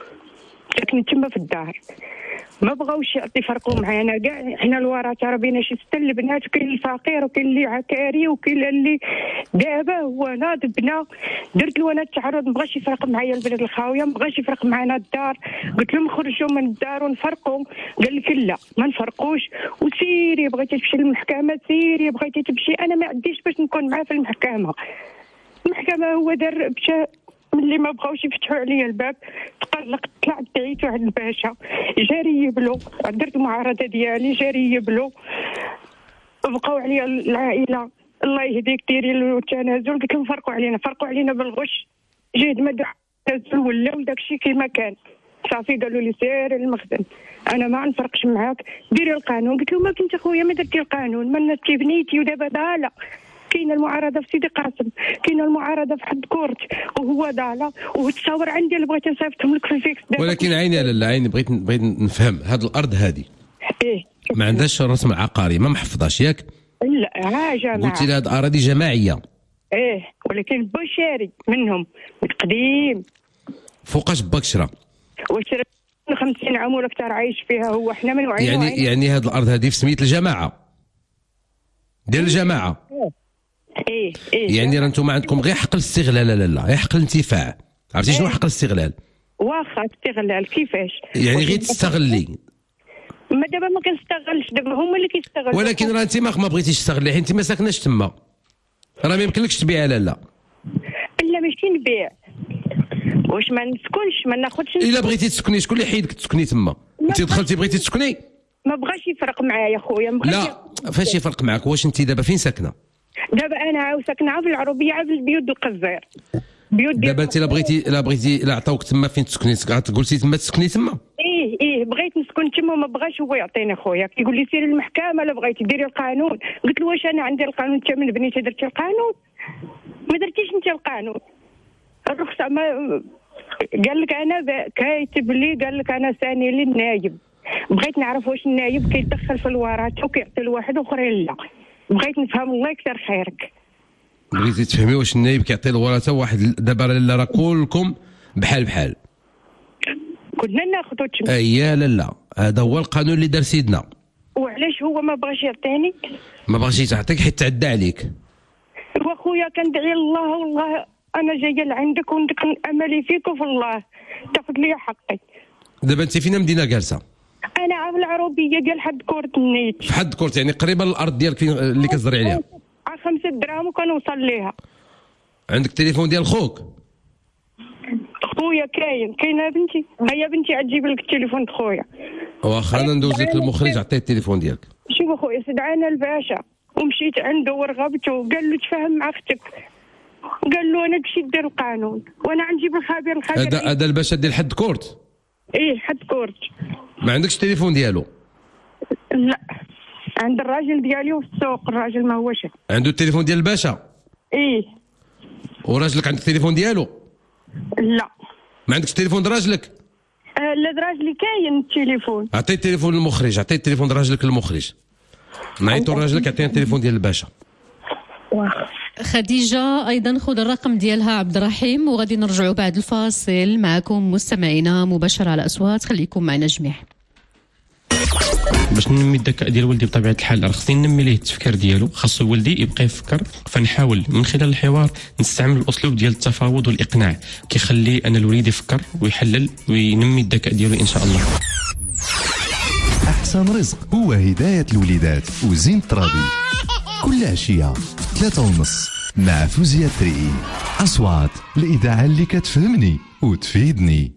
تما في الدار. ما بغاوش يفرقوا معانا كاع، حنا الورثه راه بينا شي 6 البنات، كاين الفقير وكاين اللي عكاري وكاين اللي دابا هو ناض بنا. درت له انا التعرض، ما بغاش يفرق معايا البلاد الخاويه، ما بغاش يفرق معنا الدار. قلت لهم خرجوا من الدار ونفرقوا، قال لك لا ما نفرقوش، وسيري بغيتي تمشي للمحكمه سيري، بغيتي تمشي. انا ما عنديش باش نكون معاه في المحكمه هو دار مشى. ملي ما بغاوش يفتحوا عليا الباب تقلقت، طلعت دعيت واحد الباشا جاري يبلو، درت المعارضه ديالي جاري يبلو، بقاو عليا العائله الله يهديك ديري له التنازل. قلت لهم فرقوا علينا بالغش. جيت ما تنازل ولا وداكشي كيما كان صافي. قالوا لي سير المخزن، انا ما نفرقش معاك ديري القانون. قلت لهم ما كنت اخويا ما درتي القانون، ما الناس كي بنيتي ودابا ضاله. كاينه المعارضه في سيدي قاسم، كاينه المعارضه في حد كورت وهو ضاله، والتصاور عندي اللي بغيت نصيفطهم لك في الفيكس. ولكن عيني لا عيني، بغيت نفهم هاد الارض هذه ما عندهاش رسم عقاري، ما محفظاش ياك؟ لا جماعه. قلتي لي هاد الاراضي جماعيه. ولكن با شاري منهم قديم. فوقاش باك شرا؟ وشرا 50 عام ولا اكثر عايش فيها هو. حنا من وعينا يعني هاد الارض هذه في سميت الجماعه ديال الجماعه. يعني راه نتوما عندكم غير حق الاستغلال، لا غير حق الانتفاع. عرفتي شنو حق الاستغلال؟ واخا استغلال كيفاش؟ يعني غير تستغلي. ما دابا ما كنستغلش، دابا هما اللي كيستغلوا. ولكن راه انت ما بغيتيش تستغلي حيت انت ما ساكناش تما، راه ما يمكنلكش تبيع. لا ماشي نبيع، واش ما نسكنش ما ناخذش. الا بغيتي تسكني شكون اللي حيدك تسكني تما؟ انت دخلتي بغيتي تسكني؟ ما بغاش يفرق معايا خويا. لا فاش يفرق معاك؟ واش انت دابا فين ساكنه؟ دابا انا ساكنه في العروبيه في البيوت القزير. دابا انت لا بغيتي لا عطاوك تما فين تسكني، قلتي تما تسكني تما؟ بغيت نسكن تما وما بغاش هو يعطيني خويا. كيقول لي سيري للمحكمه لا بغيتي ديري القانون. قلت له واش انا عندي القانون؟ انت من بنيتي درتي القانون؟ ما درتيش انت القانون. الرخصه ما قال لك انا كاتب لي، قال لك انا ثاني لي النايب. بغيت نعرف واش النايب كيدخل في الورثه وكيعطي لواحد واخرين لا. بغيت نفهم الله يكثر خيرك. بغيتي تفهمي واش النايب كيعطي الورثه واحد. دابا راه كلكم بحال كنا ناخذوا تما. لا هذا هو القانون اللي دار سيدنا. وعلاش هو ما بغاش يعطيني؟ ما بغاش يعطيك حيت تعدى عليك. واخويا كندعي الله والله انا جايه لعندك وندك املي فيك وفي الله تاخذ لي حقي. دابا انت فين مدينه جالسه؟ انا في العروبيه ديال حد كورت النيت. في حد كورت يعني قريبه للارض ديالك فين اللي كتزرعي عليها؟ 5 دراهم وكنوصل ليها. عندك التليفون ديال خوك؟ خويا كاينه بنتي. هيا بنتي غتجيب لك التليفون د خويا. واخا انا ندوز لك المخرج عطيه التليفون ديالك. شوف اخويا استدعانا الباشا ومشيت عنده ورغبته، قال له تفاهم مع اختك، قال له انا تمشي دير القانون وانا غنجيب الخبير. هذا الباشا ديال حد كورت؟ حد كورت. ما عندكش التليفون ديالو؟ لا عند الراجل ديالي في السوق. الراجل ما هوش عنده التليفون ديال الباشا؟ وراجلك عندك التليفون ديالو؟ لا ما عندكش التليفون د راجلك؟ لا راجلي كاين التليفون. عطي التليفون للمخرج، عطي التليفون د راجلك للمخرج. نعيطوا لراجلك يعطينا التليفون ديال الباشا. واخا خديجة أيضا خذ الرقم ديالها عبد الرحيم، وغادي نرجعوا بعد الفاصل معكم مستمعينا مباشرة على أصوات. خليكم معنا جميع. باش ننمي الذكاء ديال ولدي بطبيعه الحال راه خصني ننمي ليه التفكير ديالو، خاصو ولدي يبقى يفكر. فنحاول من خلال الحوار نستعمل الاسلوب ديال التفاوض والاقناع، كيخلي ان الوليد يفكر ويحلل وينمي الذكاء ديالو ان شاء الله. أحسن رزق هو هداية الوليدات وزين الترابي كل عشية 3:30 مع فوزية التريئي. أصوات الإذاعة اللي كتفهمني وتفيدني.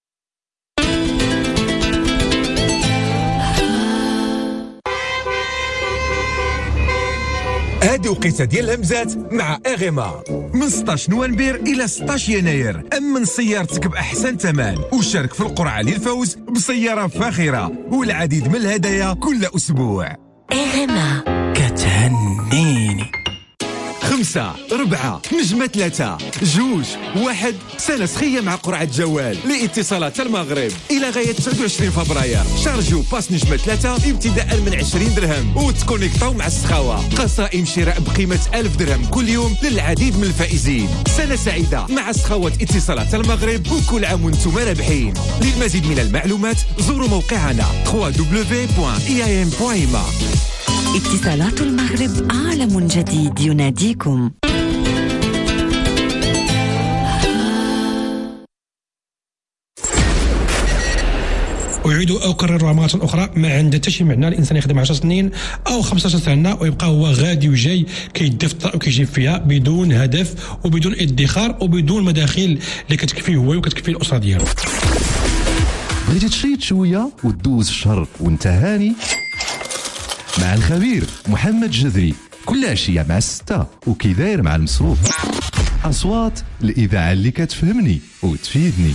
هذه وقيته ديال الهمزات مع اغيما من 16 نوفمبر الى 16 يناير. امن سيارتك باحسن ثمن وشارك في القرعه للفوز بسياره فاخره والعديد من الهدايا كل اسبوع. اغيما كتهنيني. 5 4 نجمة 3 2 1 سنة سخية مع قرعة جوال لاتصالات المغرب إلى غاية 29 فبراير. شارجوا باس نجمة 3 ابتداء من 20 درهم وتكونيكطاو مع السخاوة. قصائم شراء بقيمة 1000 درهم كل يوم للعديد من الفائزين. سنة سعيدة مع سخاوة اتصالات المغرب وكل عام وانتم رابحين. للمزيد من المعلومات زوروا موقعنا www.iam.ma. اتصالات المغرب عالم جديد يناديكم. أعيد أكررها مرة أخرى، ما عنده حتى شي معنى الإنسان يخدم 10 سنين أو 15 سنة ويبقى هو غادي وجاي كيدفتر وكيجيب فيها بدون هدف وبدون ادخار وبدون مداخل اللي كتكفيه هو وكتكفيه الأسرة ديالو. بغيتي تشيط شوية وتدوز الشهر وانت هاني مع الخبير محمد جذري كل عشية مع 6 وكي داير مع المصروف. أصوات الإذاعة اللي كتفهمني وتفيدني.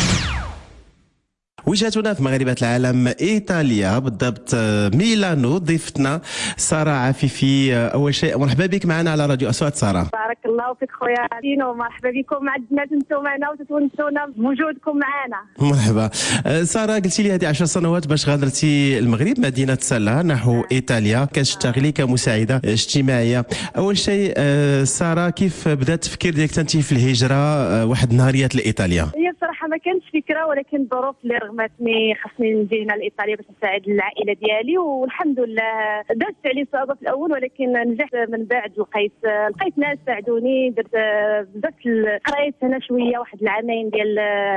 وجهتنا في مغاربة العالم إيطاليا بالضبط ميلانو. ضيفتنا سارة عفيفي. أول شيء مرحبا بك معنا على راديو أصوات. سارة بارك الله فيك خويا دينو، مرحبا بكم مع الناس انتم معنا وتتونسونا بوجودكم معنا. مرحبا. سارة قلتي لي هذه 10 سنوات باش غادرتي المغرب مدينة سلا نحو إيطاليا، كتشتغلي كمساعدة اجتماعية. أول شيء سارة كيف بدأت التفكير ديالك انت في الهجرة واحد النهاريات لإيطاليا؟ هي بصراحة ما كانتش فكرة، ولكن الظروف اللي رغمتني خاصني نجي هنا لإيطاليا باش نساعد العائلة ديالي، والحمد لله دازت علي صعوبة في الأول ولكن نجحت من بعد. لقيت ناس ساعدوني، درت بزاف قريت هنا شوية واحد العامين ديال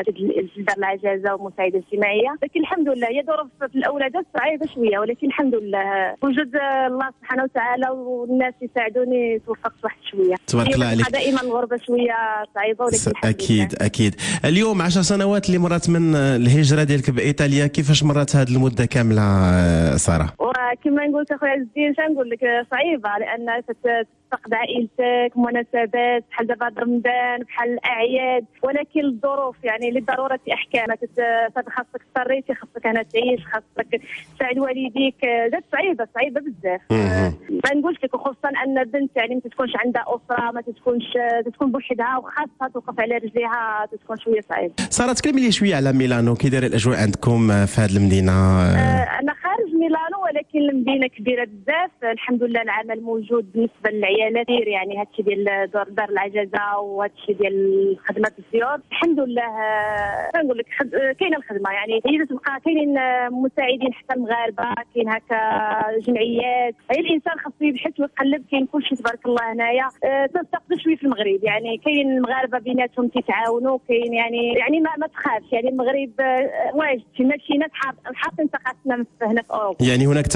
دار العجازة ومساعدة اجتماعية، لكن الحمد لله هي ظروف في الأول دازت صعيبة شوية، ولكن الحمد لله وجود الله سبحانه وتعالى والناس يساعدوني توفقت واحد شوية. تبارك الله عليك. دائما الغربة شوية صعيبة ولكن أكيد لله. أكيد. اليوم 10 سنوات اللي مرات من الهجرة ديالك بإيطاليا، كيفاش مرات هذه المدة كاملة سارة؟ وكما نقول اخويا عز الدين شنقول لك صعيبه، لان تفقد عائلتك، مناسبات بحال دابا رمضان بحال الاعياد، ولكن الظروف يعني للضروره احكام. خاصك اضطريتي، خاصك هنا تعيش، خاصك تساعد والديك. جات صعيبه بزاف. ما نقولش لك، وخصوصا ان البنت يعني ما تكونش عندها اسره، ما تكون بوحدها وخاصها توقف على رجليها، تكون شويه صعيبه. ساره تكلمي لي شويه على ميلانو، كي دايره الاجواء عندكم في هذه المدينه؟ انا خارج ميلانو ولكن المدينه كبيره بزاف، الحمد لله العمل موجود بالنسبه للعيالات، يعني هادشي ديال دار العجزه وهادشي ديال خدمه الزيور، الحمد لله. نقول لك كاينه الخدمه، يعني هي تبقى كاينين مساعدين حتى المغاربه، كاين هكا جمعيات. هي الانسان خاصو يبحث ويقلب، كاين كلشي تبارك الله هنايا. تنتقد شويه في المغرب، يعني كاين المغاربه بيناتهم تيتعاونوا، كاين يعني ما تخافش، يعني المغرب واجد ماشي ناس حاطين ثقافتنا هنا في اوروبا. يعني هناك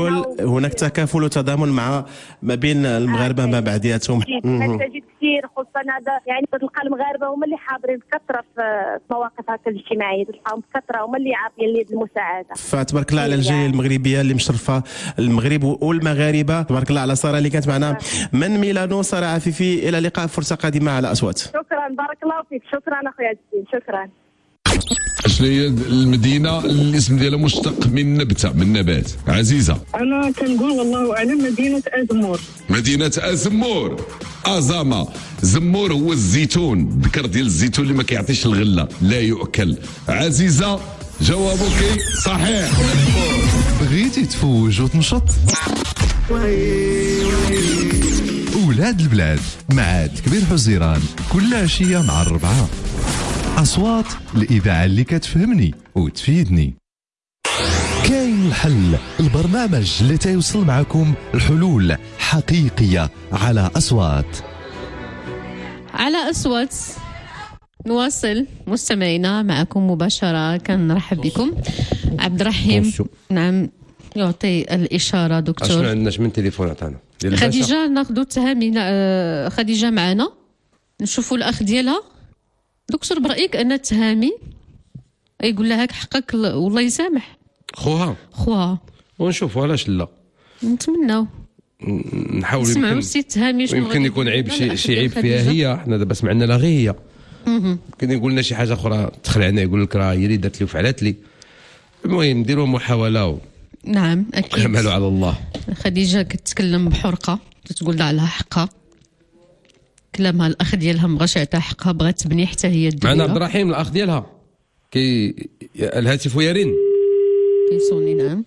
تكافل وتضامن ما بين المغاربه ما بعضياتهم. تجد كثير، خصوصا هذا يعني تلقى المغاربه هما اللي حاضرين بكثره في مواقف هكا الاجتماعيه، تلقاهم بكثره هما اللي عاطين اليد المساعده. فتبارك الله على الجاليه المغربيه اللي مشرفه المغرب والمغاربه. تبارك الله على ساره اللي كانت معنا من ميلانو. ساره عفيفي، الى اللقاء، فرصه قادمه على اصوات. شكرا، بارك الله فيك، شكرا اخويا الدين، شكرا. شنو هي المدينه الاسم ديالها مشتق من نبته، من نبات عزيزه؟ انا كنقول والله اعلم مدينه ازمور. مدينه ازمور. ازامه. زمور هو الزيتون، الذكر ديال الزيتون اللي ما كيعطيش الغله، لا يؤكل. عزيزه جوابك صحيح. بغيتي تفوج وتنشط ولاد البلاد مع كبير حزيران كل عشية مع 4. أصوات الإذاعة اللي كتفهمني وتفيدني. كاين الحل، البرنامج اللي تيوصل معكم الحلول حقيقية على أصوات. على أصوات نواصل مستمعينا معكم مباشرة. كنرحب بكم. عبد الرحيم نعم يعطي الإشارة دكتور. شنو عندناش من تليفونات أنا خديجة؟ ناخذ التهامي. خديجة معنا، نشوفوا الأخ ديالها. دكتور برأيك أن التهامي يقول لها حقك والله يسامح خوها ونشوفوا علاش لا، نتمناو نحاول نسمعوا السي التهامي شنو يمكن يكون عيب شي عيب فيها هي. حنا دابا سمعنا لها غير هي، يمكن يقول لنا شي حاجه اخرى تخلعنا، يقول لك راه هي اللي دارت لي وفعلت لي. المهم نديروا محاوله نعم اكيد، اعملوا على الله. خديجه كتكلم بحرقه، تقول على حقها، كلامها الاخ ديالها مبغاش يعطيها حقها، بغات تبني حتى هي الدنيا. معنا عبد الرحيم الاخ ديالها الهاتف يرن كيصوني. نعم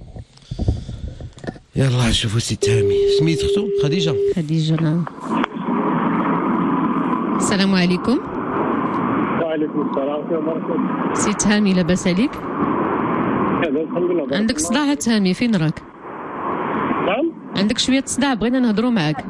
يلا نشوفوا سي تامي. سميت اختو خديجه نعم. السلام عليكم. وعليكم السلام ورحمه الله. سي تامي لاباس عليك؟ الحمد لله. عندك صداع تامي؟ فين راك؟ نعم عندك شويه صداع، بغينا نهضروا معك.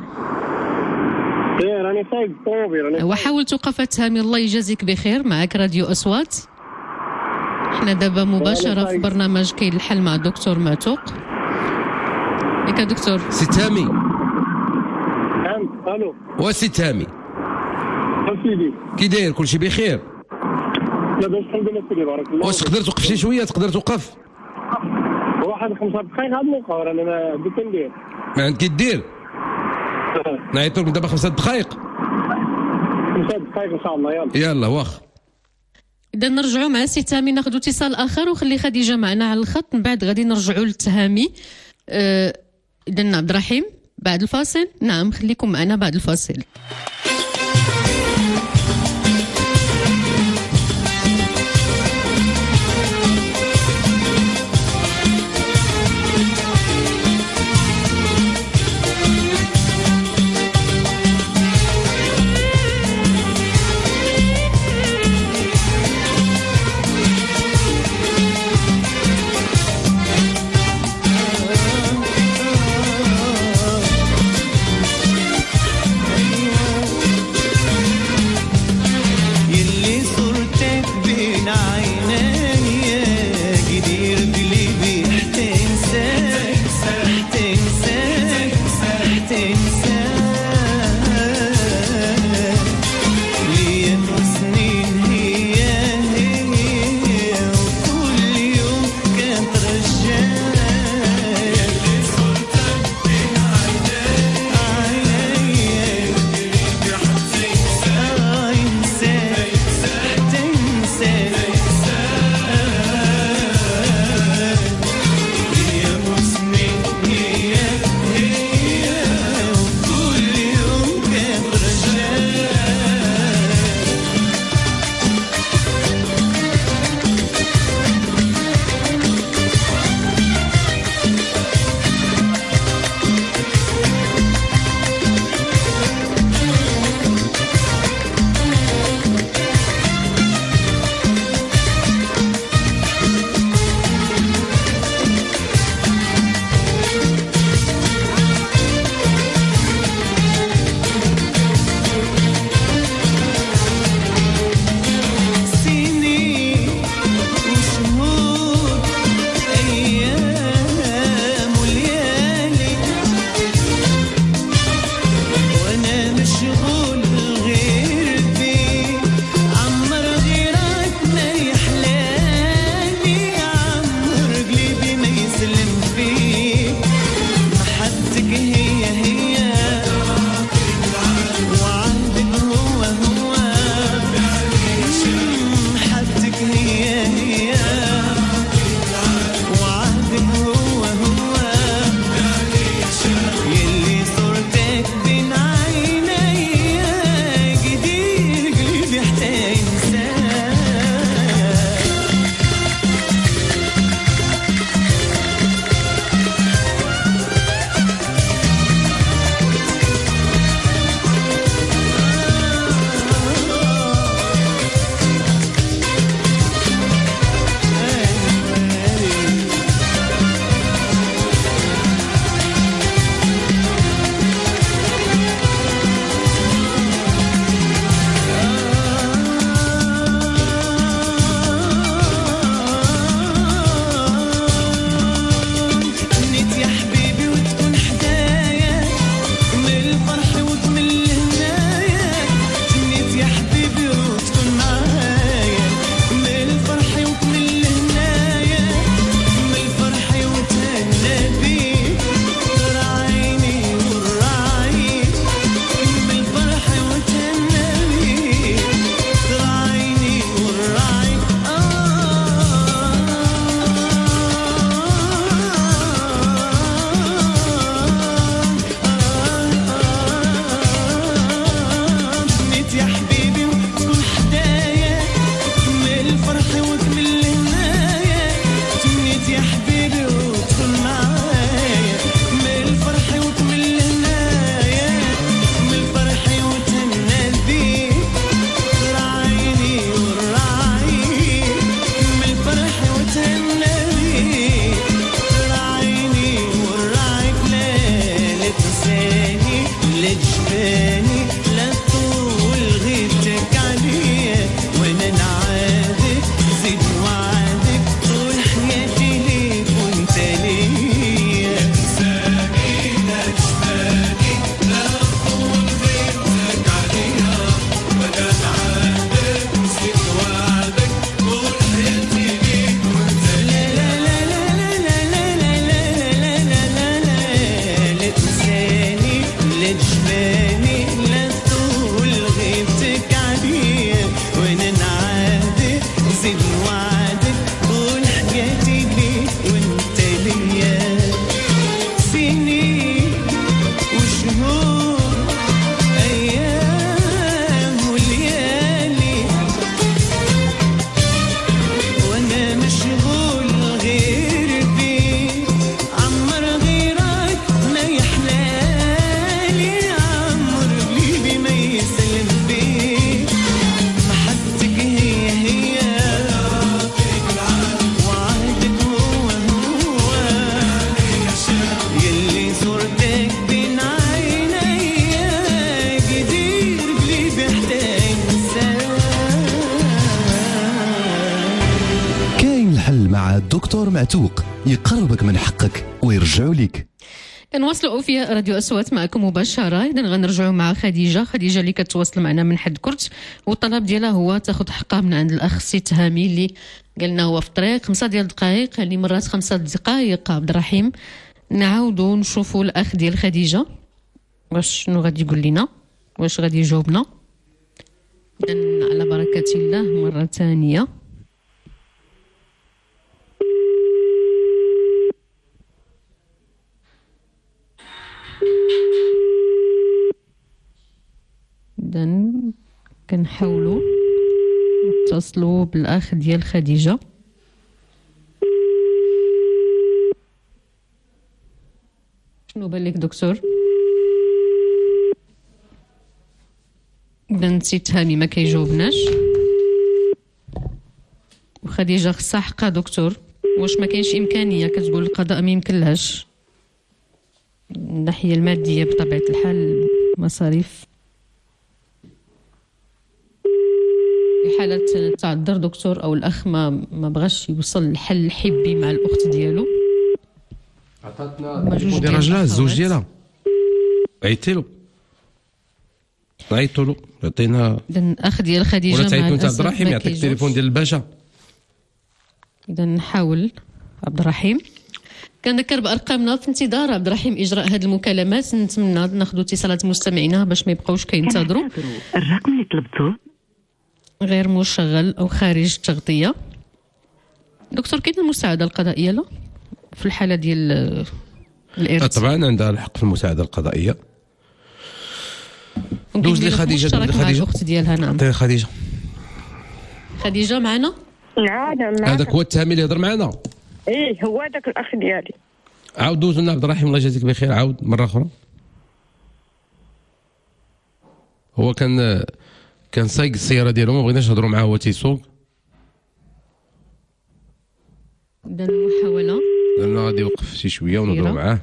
راني سايق الطوموبيل. وحاول توقف تامي، الله يجازيك بخير. معك راديو أصوات، احنا دابا مباشرة في برنامج كاين الحل مع الدكتور معتوق. ياك دكتور؟ سي تامي. نعم الو. وسي تامي سيدي كي داير؟ كلشي بخير؟ لاباس الحمد لله سيدي بارك الله. واش تقدر توقف شي شويه؟ تقدر توقف واحد 5 دقائق غادي نوقف. انا ما بديت ندير. ما عندك دير؟ نعيطوا لك دابا 5 دقائق. 5 دقائق ان شاء الله. يلا واخ. إذا نرجعوا مع سي تامي، ناخذ اتصال آخر وخلي خديجة معنا على الخط، من بعد غادي نرجعوا للتهامي. إذا عبد الرحيم بعد الفاصل. نعم خليكم معنا بعد الفاصل. تهناني راعيني ورعك لا تنساني لا تجفاني لا طول غيبتك عليا وانا نعادك زيد وعدك طول حياتي ليك وانت ليا لا تنساني لا تجفاني لا طول غيبتك عليا وانا نعادك زيد وعدك طول حياتي ليك وانت ليا لا لا لا لا لا لا لا لا لا لا تنساني لا تجفاني لا طول غيبتك عليا وانا نعادك زيد وعدك طول حياتي ليك وانت ليا سنين وشهور ايام وليالي وانا مشغول غير بيك عمر غيرك ما يحلالي عمر قلبي ما يسلم بيك محبتك هي وعهدك هو يلي صورتك بين عيني قدير قلبي احتاج كاين الحل مع الدكتور معتوق، يقربك من حقك ويرجعوا لك. كنواصلوا في راديو أصوات معكم مباشرة. إذا غنرجعوا مع خديجة اللي كتواصل معنا من حد كرت، والطلب ديالها هو تاخذ حقها من عند الأخ سي تهامي اللي قالنا هو في الطريق 5 ديال الدقائق، يعني مرات 5 دقائق. عبد الرحيم نعاودوا نشوفوا الأخ ديال خديجة واش شنو غادي يقول لنا، واش غادي يجاوبنا. إذا على بركة الله مرة ثانية. إذا كنحاولوا نتصلوا بالأخ ديال خديجة. شنو بان لك دكتور؟ إذا نسيت هاني ما كيجاوبناش، وخديجة خصها حقها دكتور. واش ما كاينش إمكانية كتقول القضاء ما يمكنلهاش الناحية المادية بطبيعة الحال مصاريف في حالة تعذر دكتور أو الأخ ما بغاش يوصل لحل حبي مع الأخت ديالو. عطاتنا التليفون ديال راجلها الزوج ديالها، عيطتيلو عيطتولو يعطينا. إذا الأخ ديال خديجة ولا مع تعيطوا انت الأسف عبد الرحيم يعطيك التليفون ديال الباشا. إذا نحاول عبد الرحيم. كنذكر بأرقامنا في انتظار عبد الرحيم إجراء هذه المكالمات. نتمنى ناخذ اتصالات مستمعينا باش ما يبقاوش كينتظروا. الرقم اللي طلبتوه غير مشغل أو خارج التغطية. دكتور كاين المساعدة القضائية لا في الحالة ديال الإرث؟ طبعا عندها الحق في المساعدة القضائية. دوز لي خديجة، دوز لي خديجة الأخت ديالها. نعم عطيها خديجة. خديجة معنا؟ نعم هذاك هو التهامي اللي يهضر معنا. ايه هو هذاك الاخ ديالي. عاود دوز لنا عبد الرحيم الله يجازيك بخير، عاود مرة أخرى. هو كان سايق السيارة ديالو، ما بغيناش نهضروا معاه هو تيسوق. إذا المحاولة لأنه غادي يوقف شي شوية ونهضروا معاه.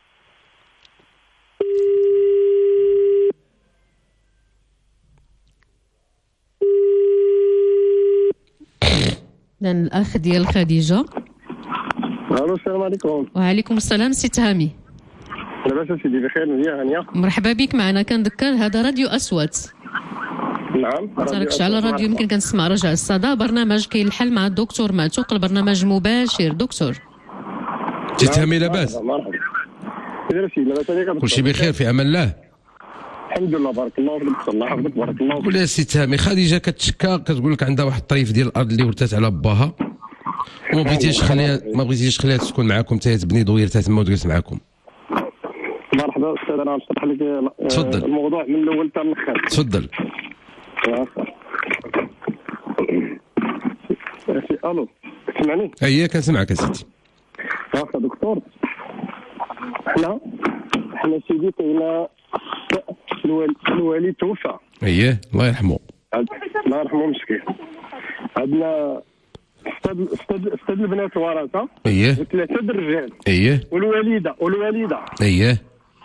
إذا الأخ ديال خديجة. الو السلام عليكم. وعليكم السلام سي تهامي. لاباس سيدي بخير مزيان هانيه. مرحبا بك معنا. كنذكر هذا راديو أصوات. نعم تركش على الراديو، يمكن كنسمع رجع الصدى. برنامج كاين الحل مع الدكتور معتوق، البرنامج مباشر. دكتور تتهمي لاباس؟ مرحبا. لاباس كلشي بخير في امان الله. الحمد لله بارك الله فيك. الله يحفظك بارك الله فيك. قول لي سي تهامي، خديجه كتشكى كتقول لك عندها واحد الطريف ديال الارض اللي ورثات على باها وما بغيتيش تخليها تسكن معاكم حتى تبني دويرتها تما وتجلس معاكم. مرحبا استاذ، انا نشرح لك تفضل الموضوع من الاول حتى الاخر. تفضل. الو تسمعني؟ اييه كنسمعك يا سيدي. واخا دكتور، حنا سيدي كاينه الوالي توفى. اييه الله يرحمه. الله يرحمه مسكين. عندنا ستاد البنات الورثه اييه وثلاثه د الرجال اييه والوالده اييه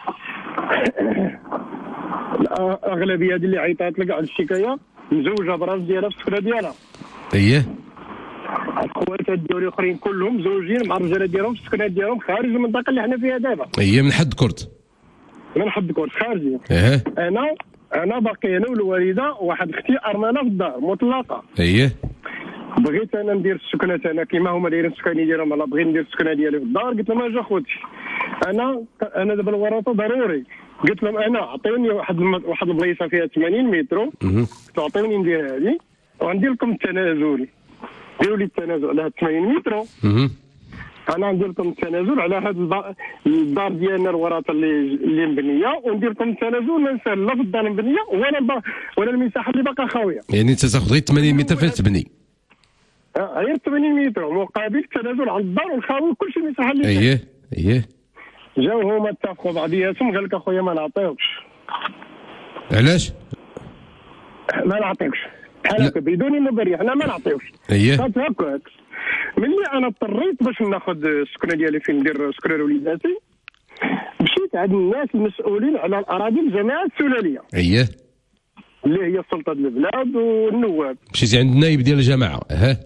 الاغلبيه ديال اللي عيطات لك على الشكايه مزوجه براس ديالها في السكنه ديالها اييه خواتها الدوري الاخرين كلهم مزوجين مع الرجاله ديالهم في السكنات ديالهم خارج المنطقه اللي حنا فيها دابا اييه من حد كرت خارجين ايه انا باقي انا والوالده واحد اختي ارمله في الدار مطلقه اييه بغيت انا ندير السكنات انا كيما هما دايرين السكنه ديالهم انا بغيت ندير السكنه ديالي في الدار قلت لهم اجا خوتي انا دابا الورثه ضروري قلت لهم انا عطيوني واحد البلايصه فيها 80 متر تعطيوني ندير هذه وندير لكم التنازل ديروا لي التنازل على هاد 80 متر انا ندير لكم التنازل على هاد الدار ديالنا الورثه اللي مبنيه وندير لكم التنازل ما نسال لا في الدار المبنيه ولا المساحه اللي باقا خاويه يعني انت تاخذ غير 80 متر فين تبني غير 80 متر مقابل التنازل على الدار والخاوي كلشي المساحه اللي اييه جاو هما اتفقوا بعضياتهم قال لك اخويا ما نعطيوكش علاش ما نعطيوكش بحال هكا بدون مبرر حنا ما نعطيوش اييه هكاك ملي انا اضطريت باش ناخذ السكنه ديالي فين ندير سكنه لوليداتي مشيت عند الناس المسؤولين على الاراضي الجماعه السلاليه اييه اللي هي السلطه البلاد والنواب مشيتي عند النايب ديال الجماعه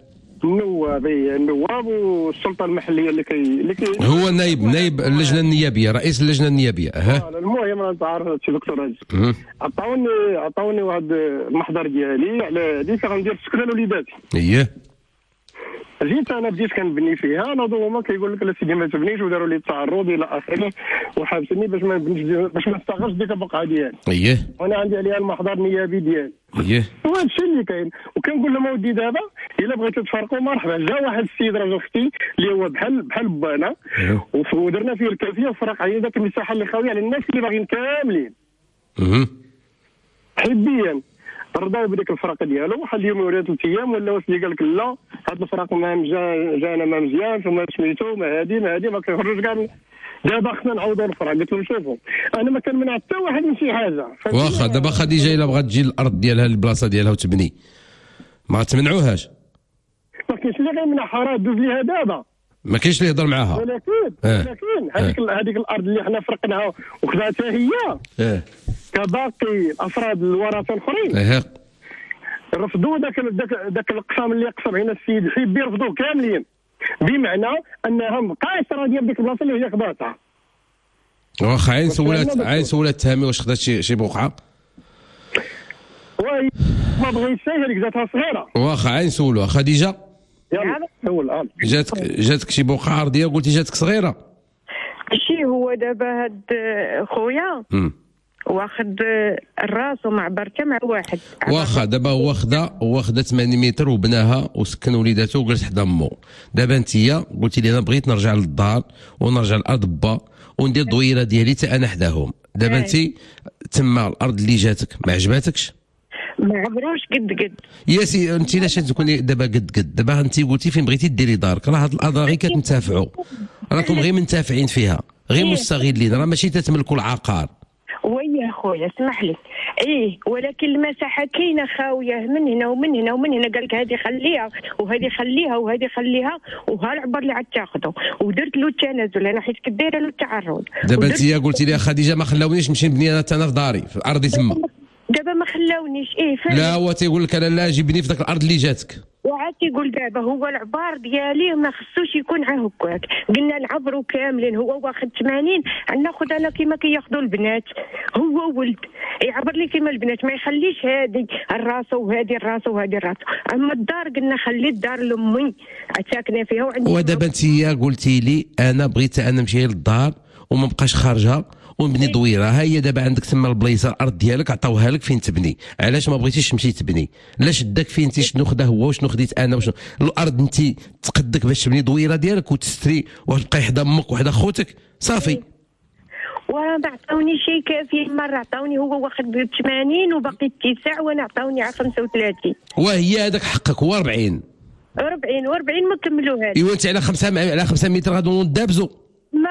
النواب والسلطه المحليه اللي كي هو نائب اللجنه النيابيه رئيس اللجنه النيابيه المهم انت عارف سي دكتور راجل عطاوني واحد المحضر ديالي على هذه غندير السكنه لوليداتي اييه جيت انا بديت كنبني فيها ناضوا هما كيقول لك لا سيدي ما تبنيش وداروا لي التعرض الى اخره وحابسني باش ما نبنيش باش ما نستغلش ديك البقعه ديالي اييه وانا عندي عليها المحضر النيابي ديالي اييه وهذا الشيء اللي كاين وكنقول لهم اودي دابا الا بغيتوا تفرقوا مرحبا جا واحد السيد راجل اختي اللي هو بحال بانا ودرنا فيه الكافيه وفرق عليه ذاك المساحه اللي خاويه على الناس اللي باغيين كاملين حبيا رضاو بديك الفرق ديالو واحد اليوم ولا 3 ايام ولا واش اللي قال لك لا هاد الفرق ما جانا ما مزيانش وما سميتو ما هادي ما كيخرجوش كاع دابا خصنا نعاودوا الفرق قلت لهم شوفوا انا ما كنمنع حتى واحد من شي حاجه واخا دابا خديجه الا بغات تجي الارض ديالها البلاصه ديالها وتبني ما تمنعوهاش ما كاينش اللي غيمنعها راه دوز ليها دابا ما كاينش اللي يهضر معاها ولكن هذيك الارض اللي حنا فرقناها وخذاتها هي كباقي افراد الورثه الاخرين رفضوا ذاك القسم اللي قسم علينا السيد الحبي رفضوه كاملين بمعنى انها مابقاش راضيه بديك البلاصه اللي هي خذاتها واخا عين سولات تهامي واش خذات شي بقعه وي ما بغيتش هذيك ذاتها صغيره واخا عين سولوها خديجه يلا سول جاتك شي بقعه ارضيه قلتي جاتك صغيره شي هو دابا هاد خويا واخد الراس ومعبرته مع واحد واخا دابا هو خدا 80 متر وبناها وسكن وليداته وجلس حدا مو دابا انتيا قلتي لي انا بغيت نرجع للدار ونرجع للارض با وندير الدويره ديالي حتى انا حداهم دابا انت تما الارض اللي جاتك ما عجباتكش ما عبروش قد يا سي انت علاش تكوني دابا قد دابا انت قلتي فين بغيتي ديري دارك راه هاد الارض غير كتنتفعوا راكم غير منتفعين فيها غير مستغلين راه ماشي تتملكوا العقار ويا خويا اسمح لي ولكن المساحه كاينه خاويه من هنا ومن هنا ومن هنا قال لك هذه خليها وهذه خليها وهذه خليها وها العبر اللي عاد تاخذه ودرت له التنازل انا حيت كدايره له التعرض دابا انت قلتي لي خديجه ما خلاونيش نمشي نبني انا في داري في ارضي تما دابا ما خلاونيش لا هو تيقول لك انا لا جيبني في ذاك الارض اللي جاتك وعاد تيقول دابا هو العبار ديالي ما خصوش يكون هكاك قلنا نعبروا كاملين هو واخد 80 ناخذ انا كيما كياخذوا البنات هو ولد يعبر لي كيما البنات ما يخليش هذه الراسه وهذه الراسه وهذه الراسه اما الدار قلنا خلي الدار لامي ساكنه فيها وعندي ودابا انت قلتي لي انا بغيت انا نمشي للدار وما بقاش خارجه ونبني دويره ها هي دابا عندك تما البلايصه الارض ديالك عطاوها لك فين تبني علاش ما بغيتيش تمشي تبني لا شدك فين انت شنو خدا هو وشنو خديت انا وشنو الارض انت تقدك باش تبني دويره ديالك وتستري وتبقاي حدا امك وحدا خوتك صافي وما عطاوني شيء كافي مره عطاوني هو واخد 80 وباقي 9 وانا عطاوني على 35 وهي هذاك حقك هو 40 ما كملوهاش ايوا انت على 5 متر غادي ندابزو ما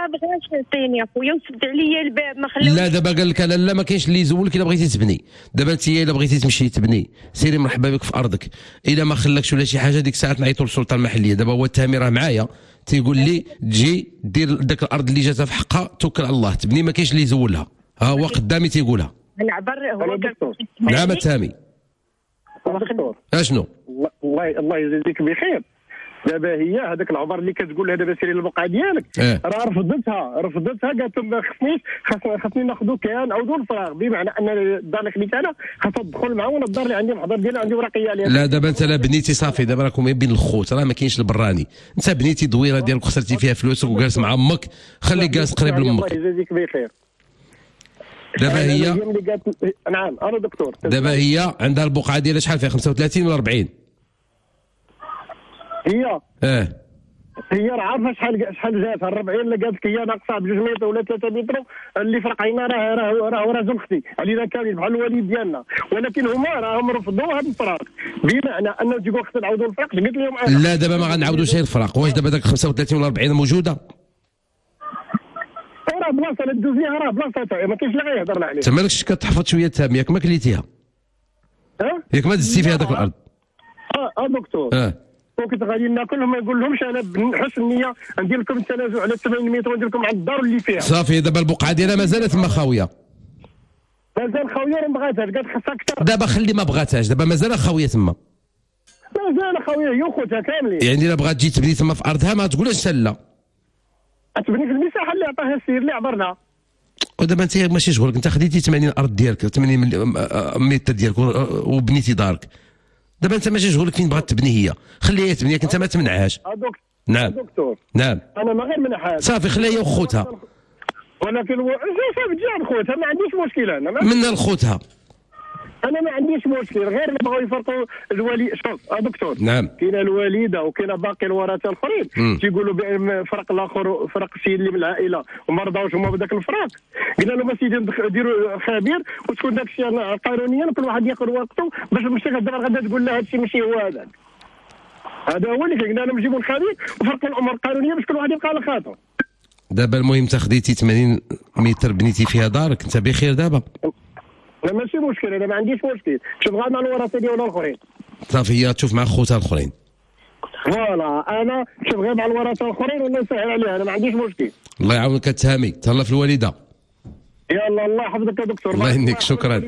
ما بغاش يعطيني اخويا وسد عليا الباب ما خلاوش. لا دابا قال لك لا ما كاينش اللي يزولك الا بغيتي تبني. دابا انت الا بغيتي تمشي تبني سيري مرحبا بك في ارضك. الا ما خلاكش ولا شي حاجه ديك الساعات نعيطوا للسلطه المحليه. دابا هو التهمي راه معايا تيقول لي تجي دير داك الارض اللي جاتها في حقها توكل على الله تبني ما كاينش اللي يزولها. ها هو قدامي تيقولها. نعبر هو نعم التهمي. اشنو؟ الله يجزيك بخير. دابا هي هذاك العبر اللي كتقول لها دابا سيري للبقعه ديالك راه رفضتها قالت لهم ما خصني ناخذوا كان نعاودوا الفراغ، بمعنى ان الدار اللي خديت انا خاصها تدخل معاه وانا الدار اللي عندي الحضر ديالي عندي ورقيه عليها. لا دابا انت لا بنيتي صافي دابا راكم بين الخوت راه ما كاينش البراني. انت بنيتي دويره ديالك وخسرتي فيها فلوسك وجالس مع امك خليك جالس قريب لامك. الله يجزيك بخير. دابا هي نعم انا دكتور. دابا هي عندها البقعه ديالها شحال فيها 35 ولا 40؟ هي راه عارفه شحال جاتها 40 اللي قالت لك هي ناقصه ب 2 متر ولا 3 متر اللي فرقينا راه راجل اختي علينا كاملين بحال الوالد ديالنا، ولكن هما راهم رفضوا هذا الفراق بمعنى انه تيقول خصنا نعاودوا الفراق. قلت لهم انا لا دابا ما غنعاودوش غير الفراق. واش دابا داك 35 ولا 40 موجوده؟ راه بلاصه لا دوز ليها راه بلاصه ما كاينش اللي غيهضر عليه. انت مالكش كتحفظ شويه التهم ياك ما كليتيها؟ ياك ما دزتي فيها داك الارض؟ دكتور كنت غادي ناكل ما يقول لهمش انا بحسن النيه ندير لكم التنازع على 80 متر وندير لكم على الدار اللي فيها. صافي دابا البقعه ديالها مازالت تما خاويه. مازال خاويه ما بغاتهاش قالت خاصها اكثر. دابا خلي ما بغاتهاش دابا مازال خاويه تما. مازال خاويه هي وخوتها كاملين. يعني الا بغات تجي تبني تما في ارضها ما تقولش لا. تبني في المساحه اللي عطاها السير اللي عبرنا. ودابا انت ماشي شغلك انت خديتي 80 ارض ديالك 80 متر ديالك وبنيتي دارك. دابا انت ماشي شغلك فين بغات تبني هي خليها تبنيك انت ما تمنعهاش. نعم دكتور نعم انا ما غير منعهاش صافي خليها هي وخوتها. ولكن صافي تجي عند خوتها ما عنديش مشكل انا منها لخوتها. انا ما عنديش مشكل غير اللي بغاو يفرقوا الولي. شوف دكتور نعم كاينه الوالده وكاينه باقي الورثه الاخرين تيقولوا بان فرق الاخر فرق السيد اللي من العائله وما رضاوش هما بداك الفراق. قلنا لهم اسيدي ديروا خبير وتكون داك الشيء قانونيا كل واحد ياخذ وقته باش ماشي غدا تقول له هذا الشيء ماشي هو هذاك. هذا هو اللي قلنا لهم جيبوا الخبير وفرقوا الامور القانونيه باش كل واحد يبقى على خاطره. دابا المهم انت خديتي 80 متر بنيتي فيها دارك انت بخير دابا. لا ماشي مشكل انا ما عنديش مشكل شوف غير مع الورثه ديالنا الاخرين. صافي هي تشوف مع خوتها الاخرين. فوالا انا شوف غير مع الورثه الاخرين والله يسهل عليها انا ما عنديش مشكل. الله يعاونك التهامي تهلا في الوالده. يلا الله يحفظك يا دكتور. الله يهنيك شكرا.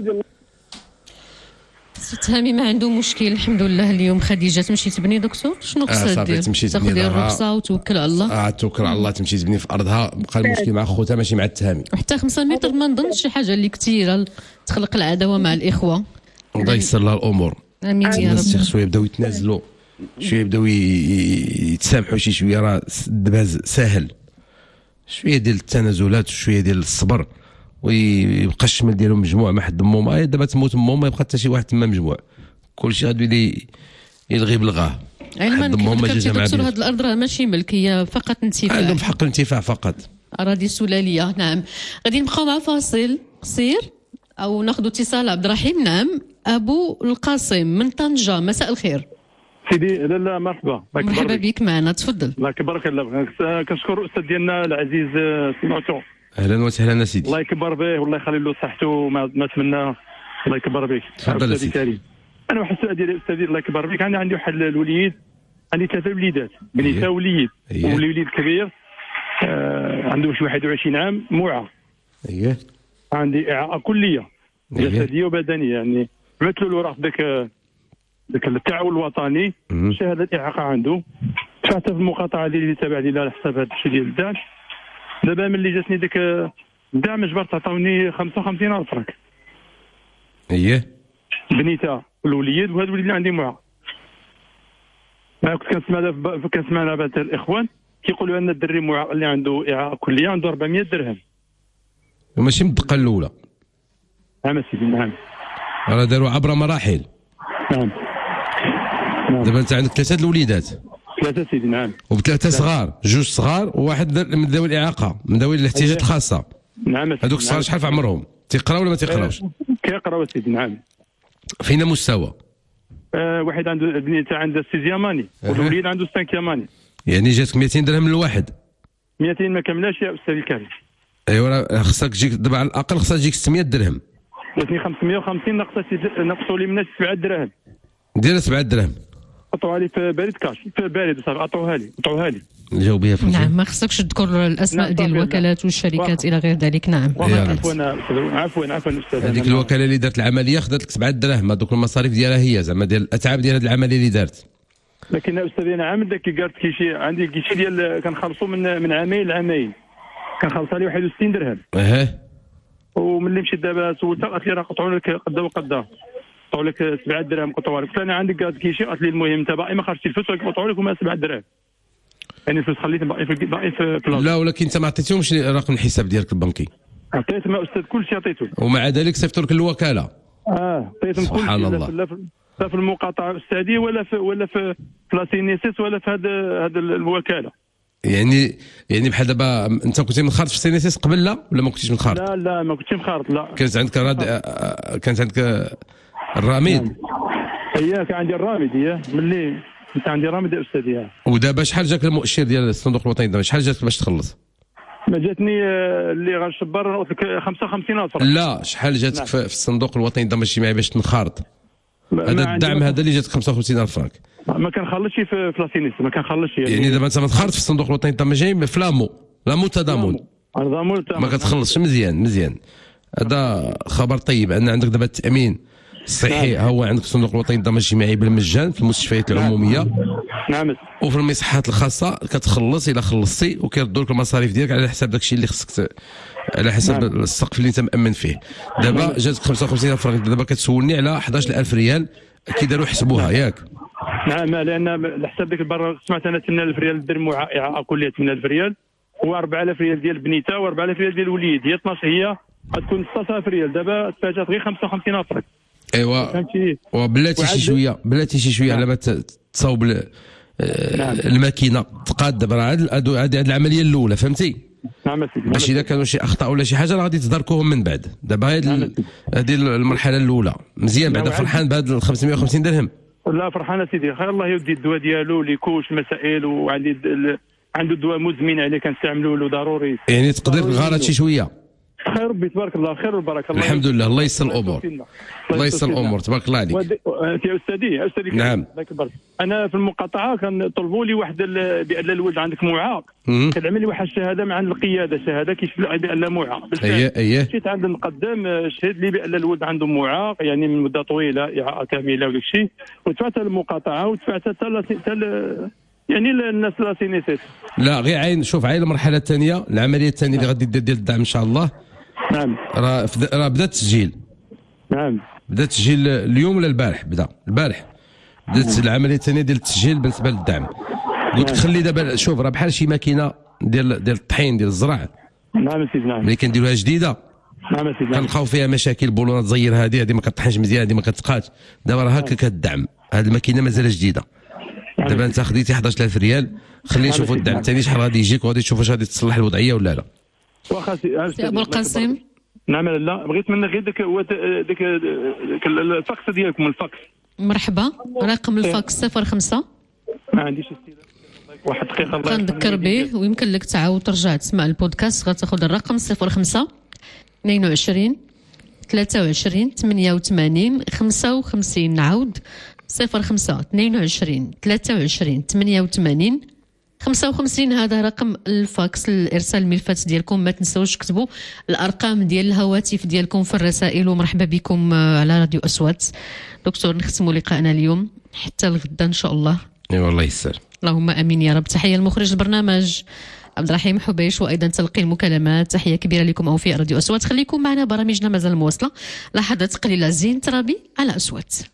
تهامي ما عنده مشكل الحمد لله. اليوم خديجه تمشي تبني دكتور شنو خصها دير؟ تاخذ الرخصه وتوكل على الله. توكل على الله تمشي تبني في ارضها. بقى المشكل مع خوتها ماشي مع التهامي. وحتى 5 متر ما نظنش شي حاجه اللي كثيره تخلق العداوه مع الاخوه. الله يسر لها الامور. امين يا رب. الناس شويه يبداو يتنازلوا شويه يبداو يتسامحوا شي شويه راه الدباز ساهل. شويه ديال التنازلات وشويه ديال الصبر ويبقى الشمال ديالهم مجموع ما حد امهم. دابا تموت امهم ما يبقى حتى شي واحد تما مجموع كلشي غادي يلغي بلغاه. علما دكتور هذه الارض راه ماشي ملك هي فقط انتفاع. عندهم في حق الانتفاع فقط. اراضي سلاليه. نعم غادي نبقاو مع فاصل قصير او ناخذ اتصال. عبد الرحيم نعم ابو القاسم من طنجه مساء الخير. سيدي لا مرحبا. مرحبا بك معنا تفضل. الله يكبرك الله. كنشكر الاستاذ ديالنا العزيز سمعتو. اهلا وسهلا سيدي. الله يكبر به والله يخلي له صحته ما نتمنى. الله يكبر بك. تفضل سيدي. انا واحد السؤال ديال الاستاذ الله يكبر بك. انا عندي واحد الوليد عندي 3 وليدات بنيته وليد والوليد كبير عنده شي 21 عام موعى. عندي اعاقه كليه جسديه وبدنيه يعني مثلوا له راه ذاك التعاون الوطني شهاده الاعاقه عنده. دفعت في المقاطعه ديالي اللي تابع لي على حساب هذا الشيء ديال الدعم. دابا ملي جاتني ديك الدعم جبرت عطاوني 55,000 فرنك. بنيتها الوليد وهذا الوليد اللي عندي معاه. كنت كنسمع دابا الاخوان كيقولوا ان الدري معاه اللي عنده اعاقه كليه عنده 400 درهم. وماشي من الدقه الاولى. نعم سيدي نعم. راه داروا عبر مراحل. نعم. دابا انت عندك 3 الوليدات. 3 سيدي نعم. وب3 صغار 2 صغار وواحد من ذوي الاعاقه من ذوي الاحتياجات الخاصه. نعم. هذوك الصغار شحال في عمرهم؟ تيقراو ولا ما تيقراوش؟ كيقراو سيدي نعم. فينا مستوى؟ واحد عنده بنيته عنده 6 ياماني والوليد عنده 5 ياماني. يعني جاتك 200 درهم للواحد؟ 200 ما كملاش يا استاذ الكريم. ايوا خصك تجيك دابا على الاقل خصها تجيك 600 درهم. جاتني 550 نقصوا لي منها 7 دراهم. دير 7 دراهم. قطعوها لي في بريد كاش، في بريد صافي قطعوها لي. نجاوب بها فهمتي. نعم ما خصكش تذكر الاسماء ديال الوكالات والشركات الى غير ذلك. نعم عفوا استاذ. هذيك الوكاله اللي دارت العمليه خدات لك 7 دراهم، هذوك المصاريف ديالها هي زعما ديال الاتعاب ديال هذه العمليه اللي دارت. لكن استاذ انا عامل داك قالت كيشي عندي كيشي ديال كنخلصوا من عامين لعامين كنخلصها لي 61 درهم. وملي مشيت دابا سولتها قالت لي راه قطعوا لك قدا وقدا، قطعوا لك 7 دراهم قطعوا لك. قلت انا عندي قالت كيشي قالت لي المهم انت باقي ما خرجتي الفلوس ولكن قطعوا لك هما 7 دراهم. يعني الفلوس خليت باقي في بلاصه. لا ولكن انت ما عطيتهمش رقم الحساب ديالك البنكي. عطيت ما استاذ كل شيء عطيته. ومع ذلك صيفطوا لك الوكاله. عطيتهم كل شيء. سبحان الله. لا في المقاطعه السعديه ولا في لاسينيسيس ولا في هذا الوكاله. يعني بحال دابا انت كنتي منخرط في سينيسيس قبل لا ولا ما كنتيش منخرط؟ لا ما كنتش منخرط لا. كانت عندك الراميد. كان عندي الراميد ملي كنت عندي راميد يا استاذ. ودابا شحال جاك المؤشر ديال الصندوق الوطني دابا شحال جاتك باش تخلص؟ ما جاتني اللي غنشبر قلت لك 55,000 فرنك. لا شحال جاتك في الصندوق الوطني الضمان الاجتماعي باش تنخرط؟ هذا الدعم هذا اللي جاتك 55,000 فرنك. ما كنخلصش في لاسينيس ما كنخلصش يعني دابا انت منخرط في الصندوق الوطني الضمان الاجتماعي في لامو تضامن ما كتخلصش. مزيان هذا خبر طيب ان عندك دابا التامين الصحي هو عندك الصندوق الوطني للضمان الاجتماعي بالمجان في المستشفيات العموميه. نعم. وفي المصحات الخاصه كتخلص الا خلصتي وكيردوا لك المصاريف ديالك على حساب داك الشيء اللي خصك على حسب السقف اللي انت مأمن فيه. دابا جاتك 55,000 فرنك دابا كتسولني على 11,000 ريال كي داروا حسبوها ياك؟ نعم لان الحساب ديك البر سمعت انا 8,000 ريال درهم اعاقه كليه 8,000 ريال و4,000 ريال ديال بنيته و4,000 ريال ديال الوليد هي 12 هي غتكون 16,000 ريال. دابا تفاجات غير 55,000 فرنك. ايوا وبلاتي شي شويه على ما تصاوب الماكينه تقاد. دابا هذه العمليه الاولى فهمتي؟ نعم سيدي. باش اذا كانوا شي اخطاء ولا شي حاجه راه غادي تداركوهم من بعد. دابا هذه المرحله الاولى مزيان. بعدا فرحان بهذا 550 درهم؟ لا فرحان سيدي خير الله يودي الدواء ديالو ليكوش مسائل وعندي عنده دواء مزمن عليه كنستعملوا له ضروري. يعني تقدر تغالط شي شويه. خير ربي تبارك الله خير والبركه. الله الحمد لله الله يسر الامور. الله يسر الامور تبارك الله عليك. يا استاذي نعم. انا في المقاطعه كنطلبوا لي واحد بان الولد عندك معاق كتعمل لي واحد الشهاده مع القياده شهاده كيشفي بان معاق. مشيت عند المقدم شهد لي بان الولد عنده معاق يعني من مده طويله اعاقه كامله وداك الشيء ودفعت المقاطعه ودفعت يعني الناس لا سينيسيس. لا غير عين شوف عين المرحله الثانيه العمليه الثانيه اللي غادي دير ديال الدعم ان شاء الله. نعم. راه بدا التسجيل. نعم. بدا التسجيل اليوم ولا البارح؟ البارح بدات العمليه الثانيه ديال التسجيل بالنسبه للدعم. قلت لك خلي دابا شوف راه بحال شي ماكينه ديال الطحين ديال الزرع. نعم سيدي. نعم. ملي كنديروها جديده نعم سيدي كنلقاو فيها مشاكل بولونات زير هذه ما كطحنش مزيان هذه ما كتقاش. دابا راه هكا كتدعم هذه الماكينه مازال جديده. دابا انت خديتي 11,000 ريال خلينا نشوفوا الدعم الثاني شحال غادي يجيك وغادي تشوف واش غادي تصلح الوضعيه ولا لا. واخا سي ابو القاسم. نعم لا بغيت منك غير ديك الفاكس ديالكم الفاكس. مرحبا رقم الفاكس 05. ما عنديش واحد دقيقه الله كنذكر به ويمكن لك تعاود ترجع تسمع البودكاست غتاخذ الرقم 05 22 23 88 55. نعاود 05 22 23 88 55. هذا رقم الفاكس لارسال الملفات ديالكم. ما تنساوش تكتبوا الارقام ديال الهواتف ديالكم في الرسائل. ومرحبا بكم على راديو اصوات. دكتور نختموا لقاءنا اليوم حتى الغدا ان شاء الله. اي والله يسر. اللهم امين يا رب. تحيه لمخرج البرنامج عبد الرحيم حبيش وايضا تلقي المكالمات. تحيه كبيره لكم اوفياء راديو اصوات. خليكم معنا برامجنا مازال مواصله. لحظات قليله زين ترابي على اصوات.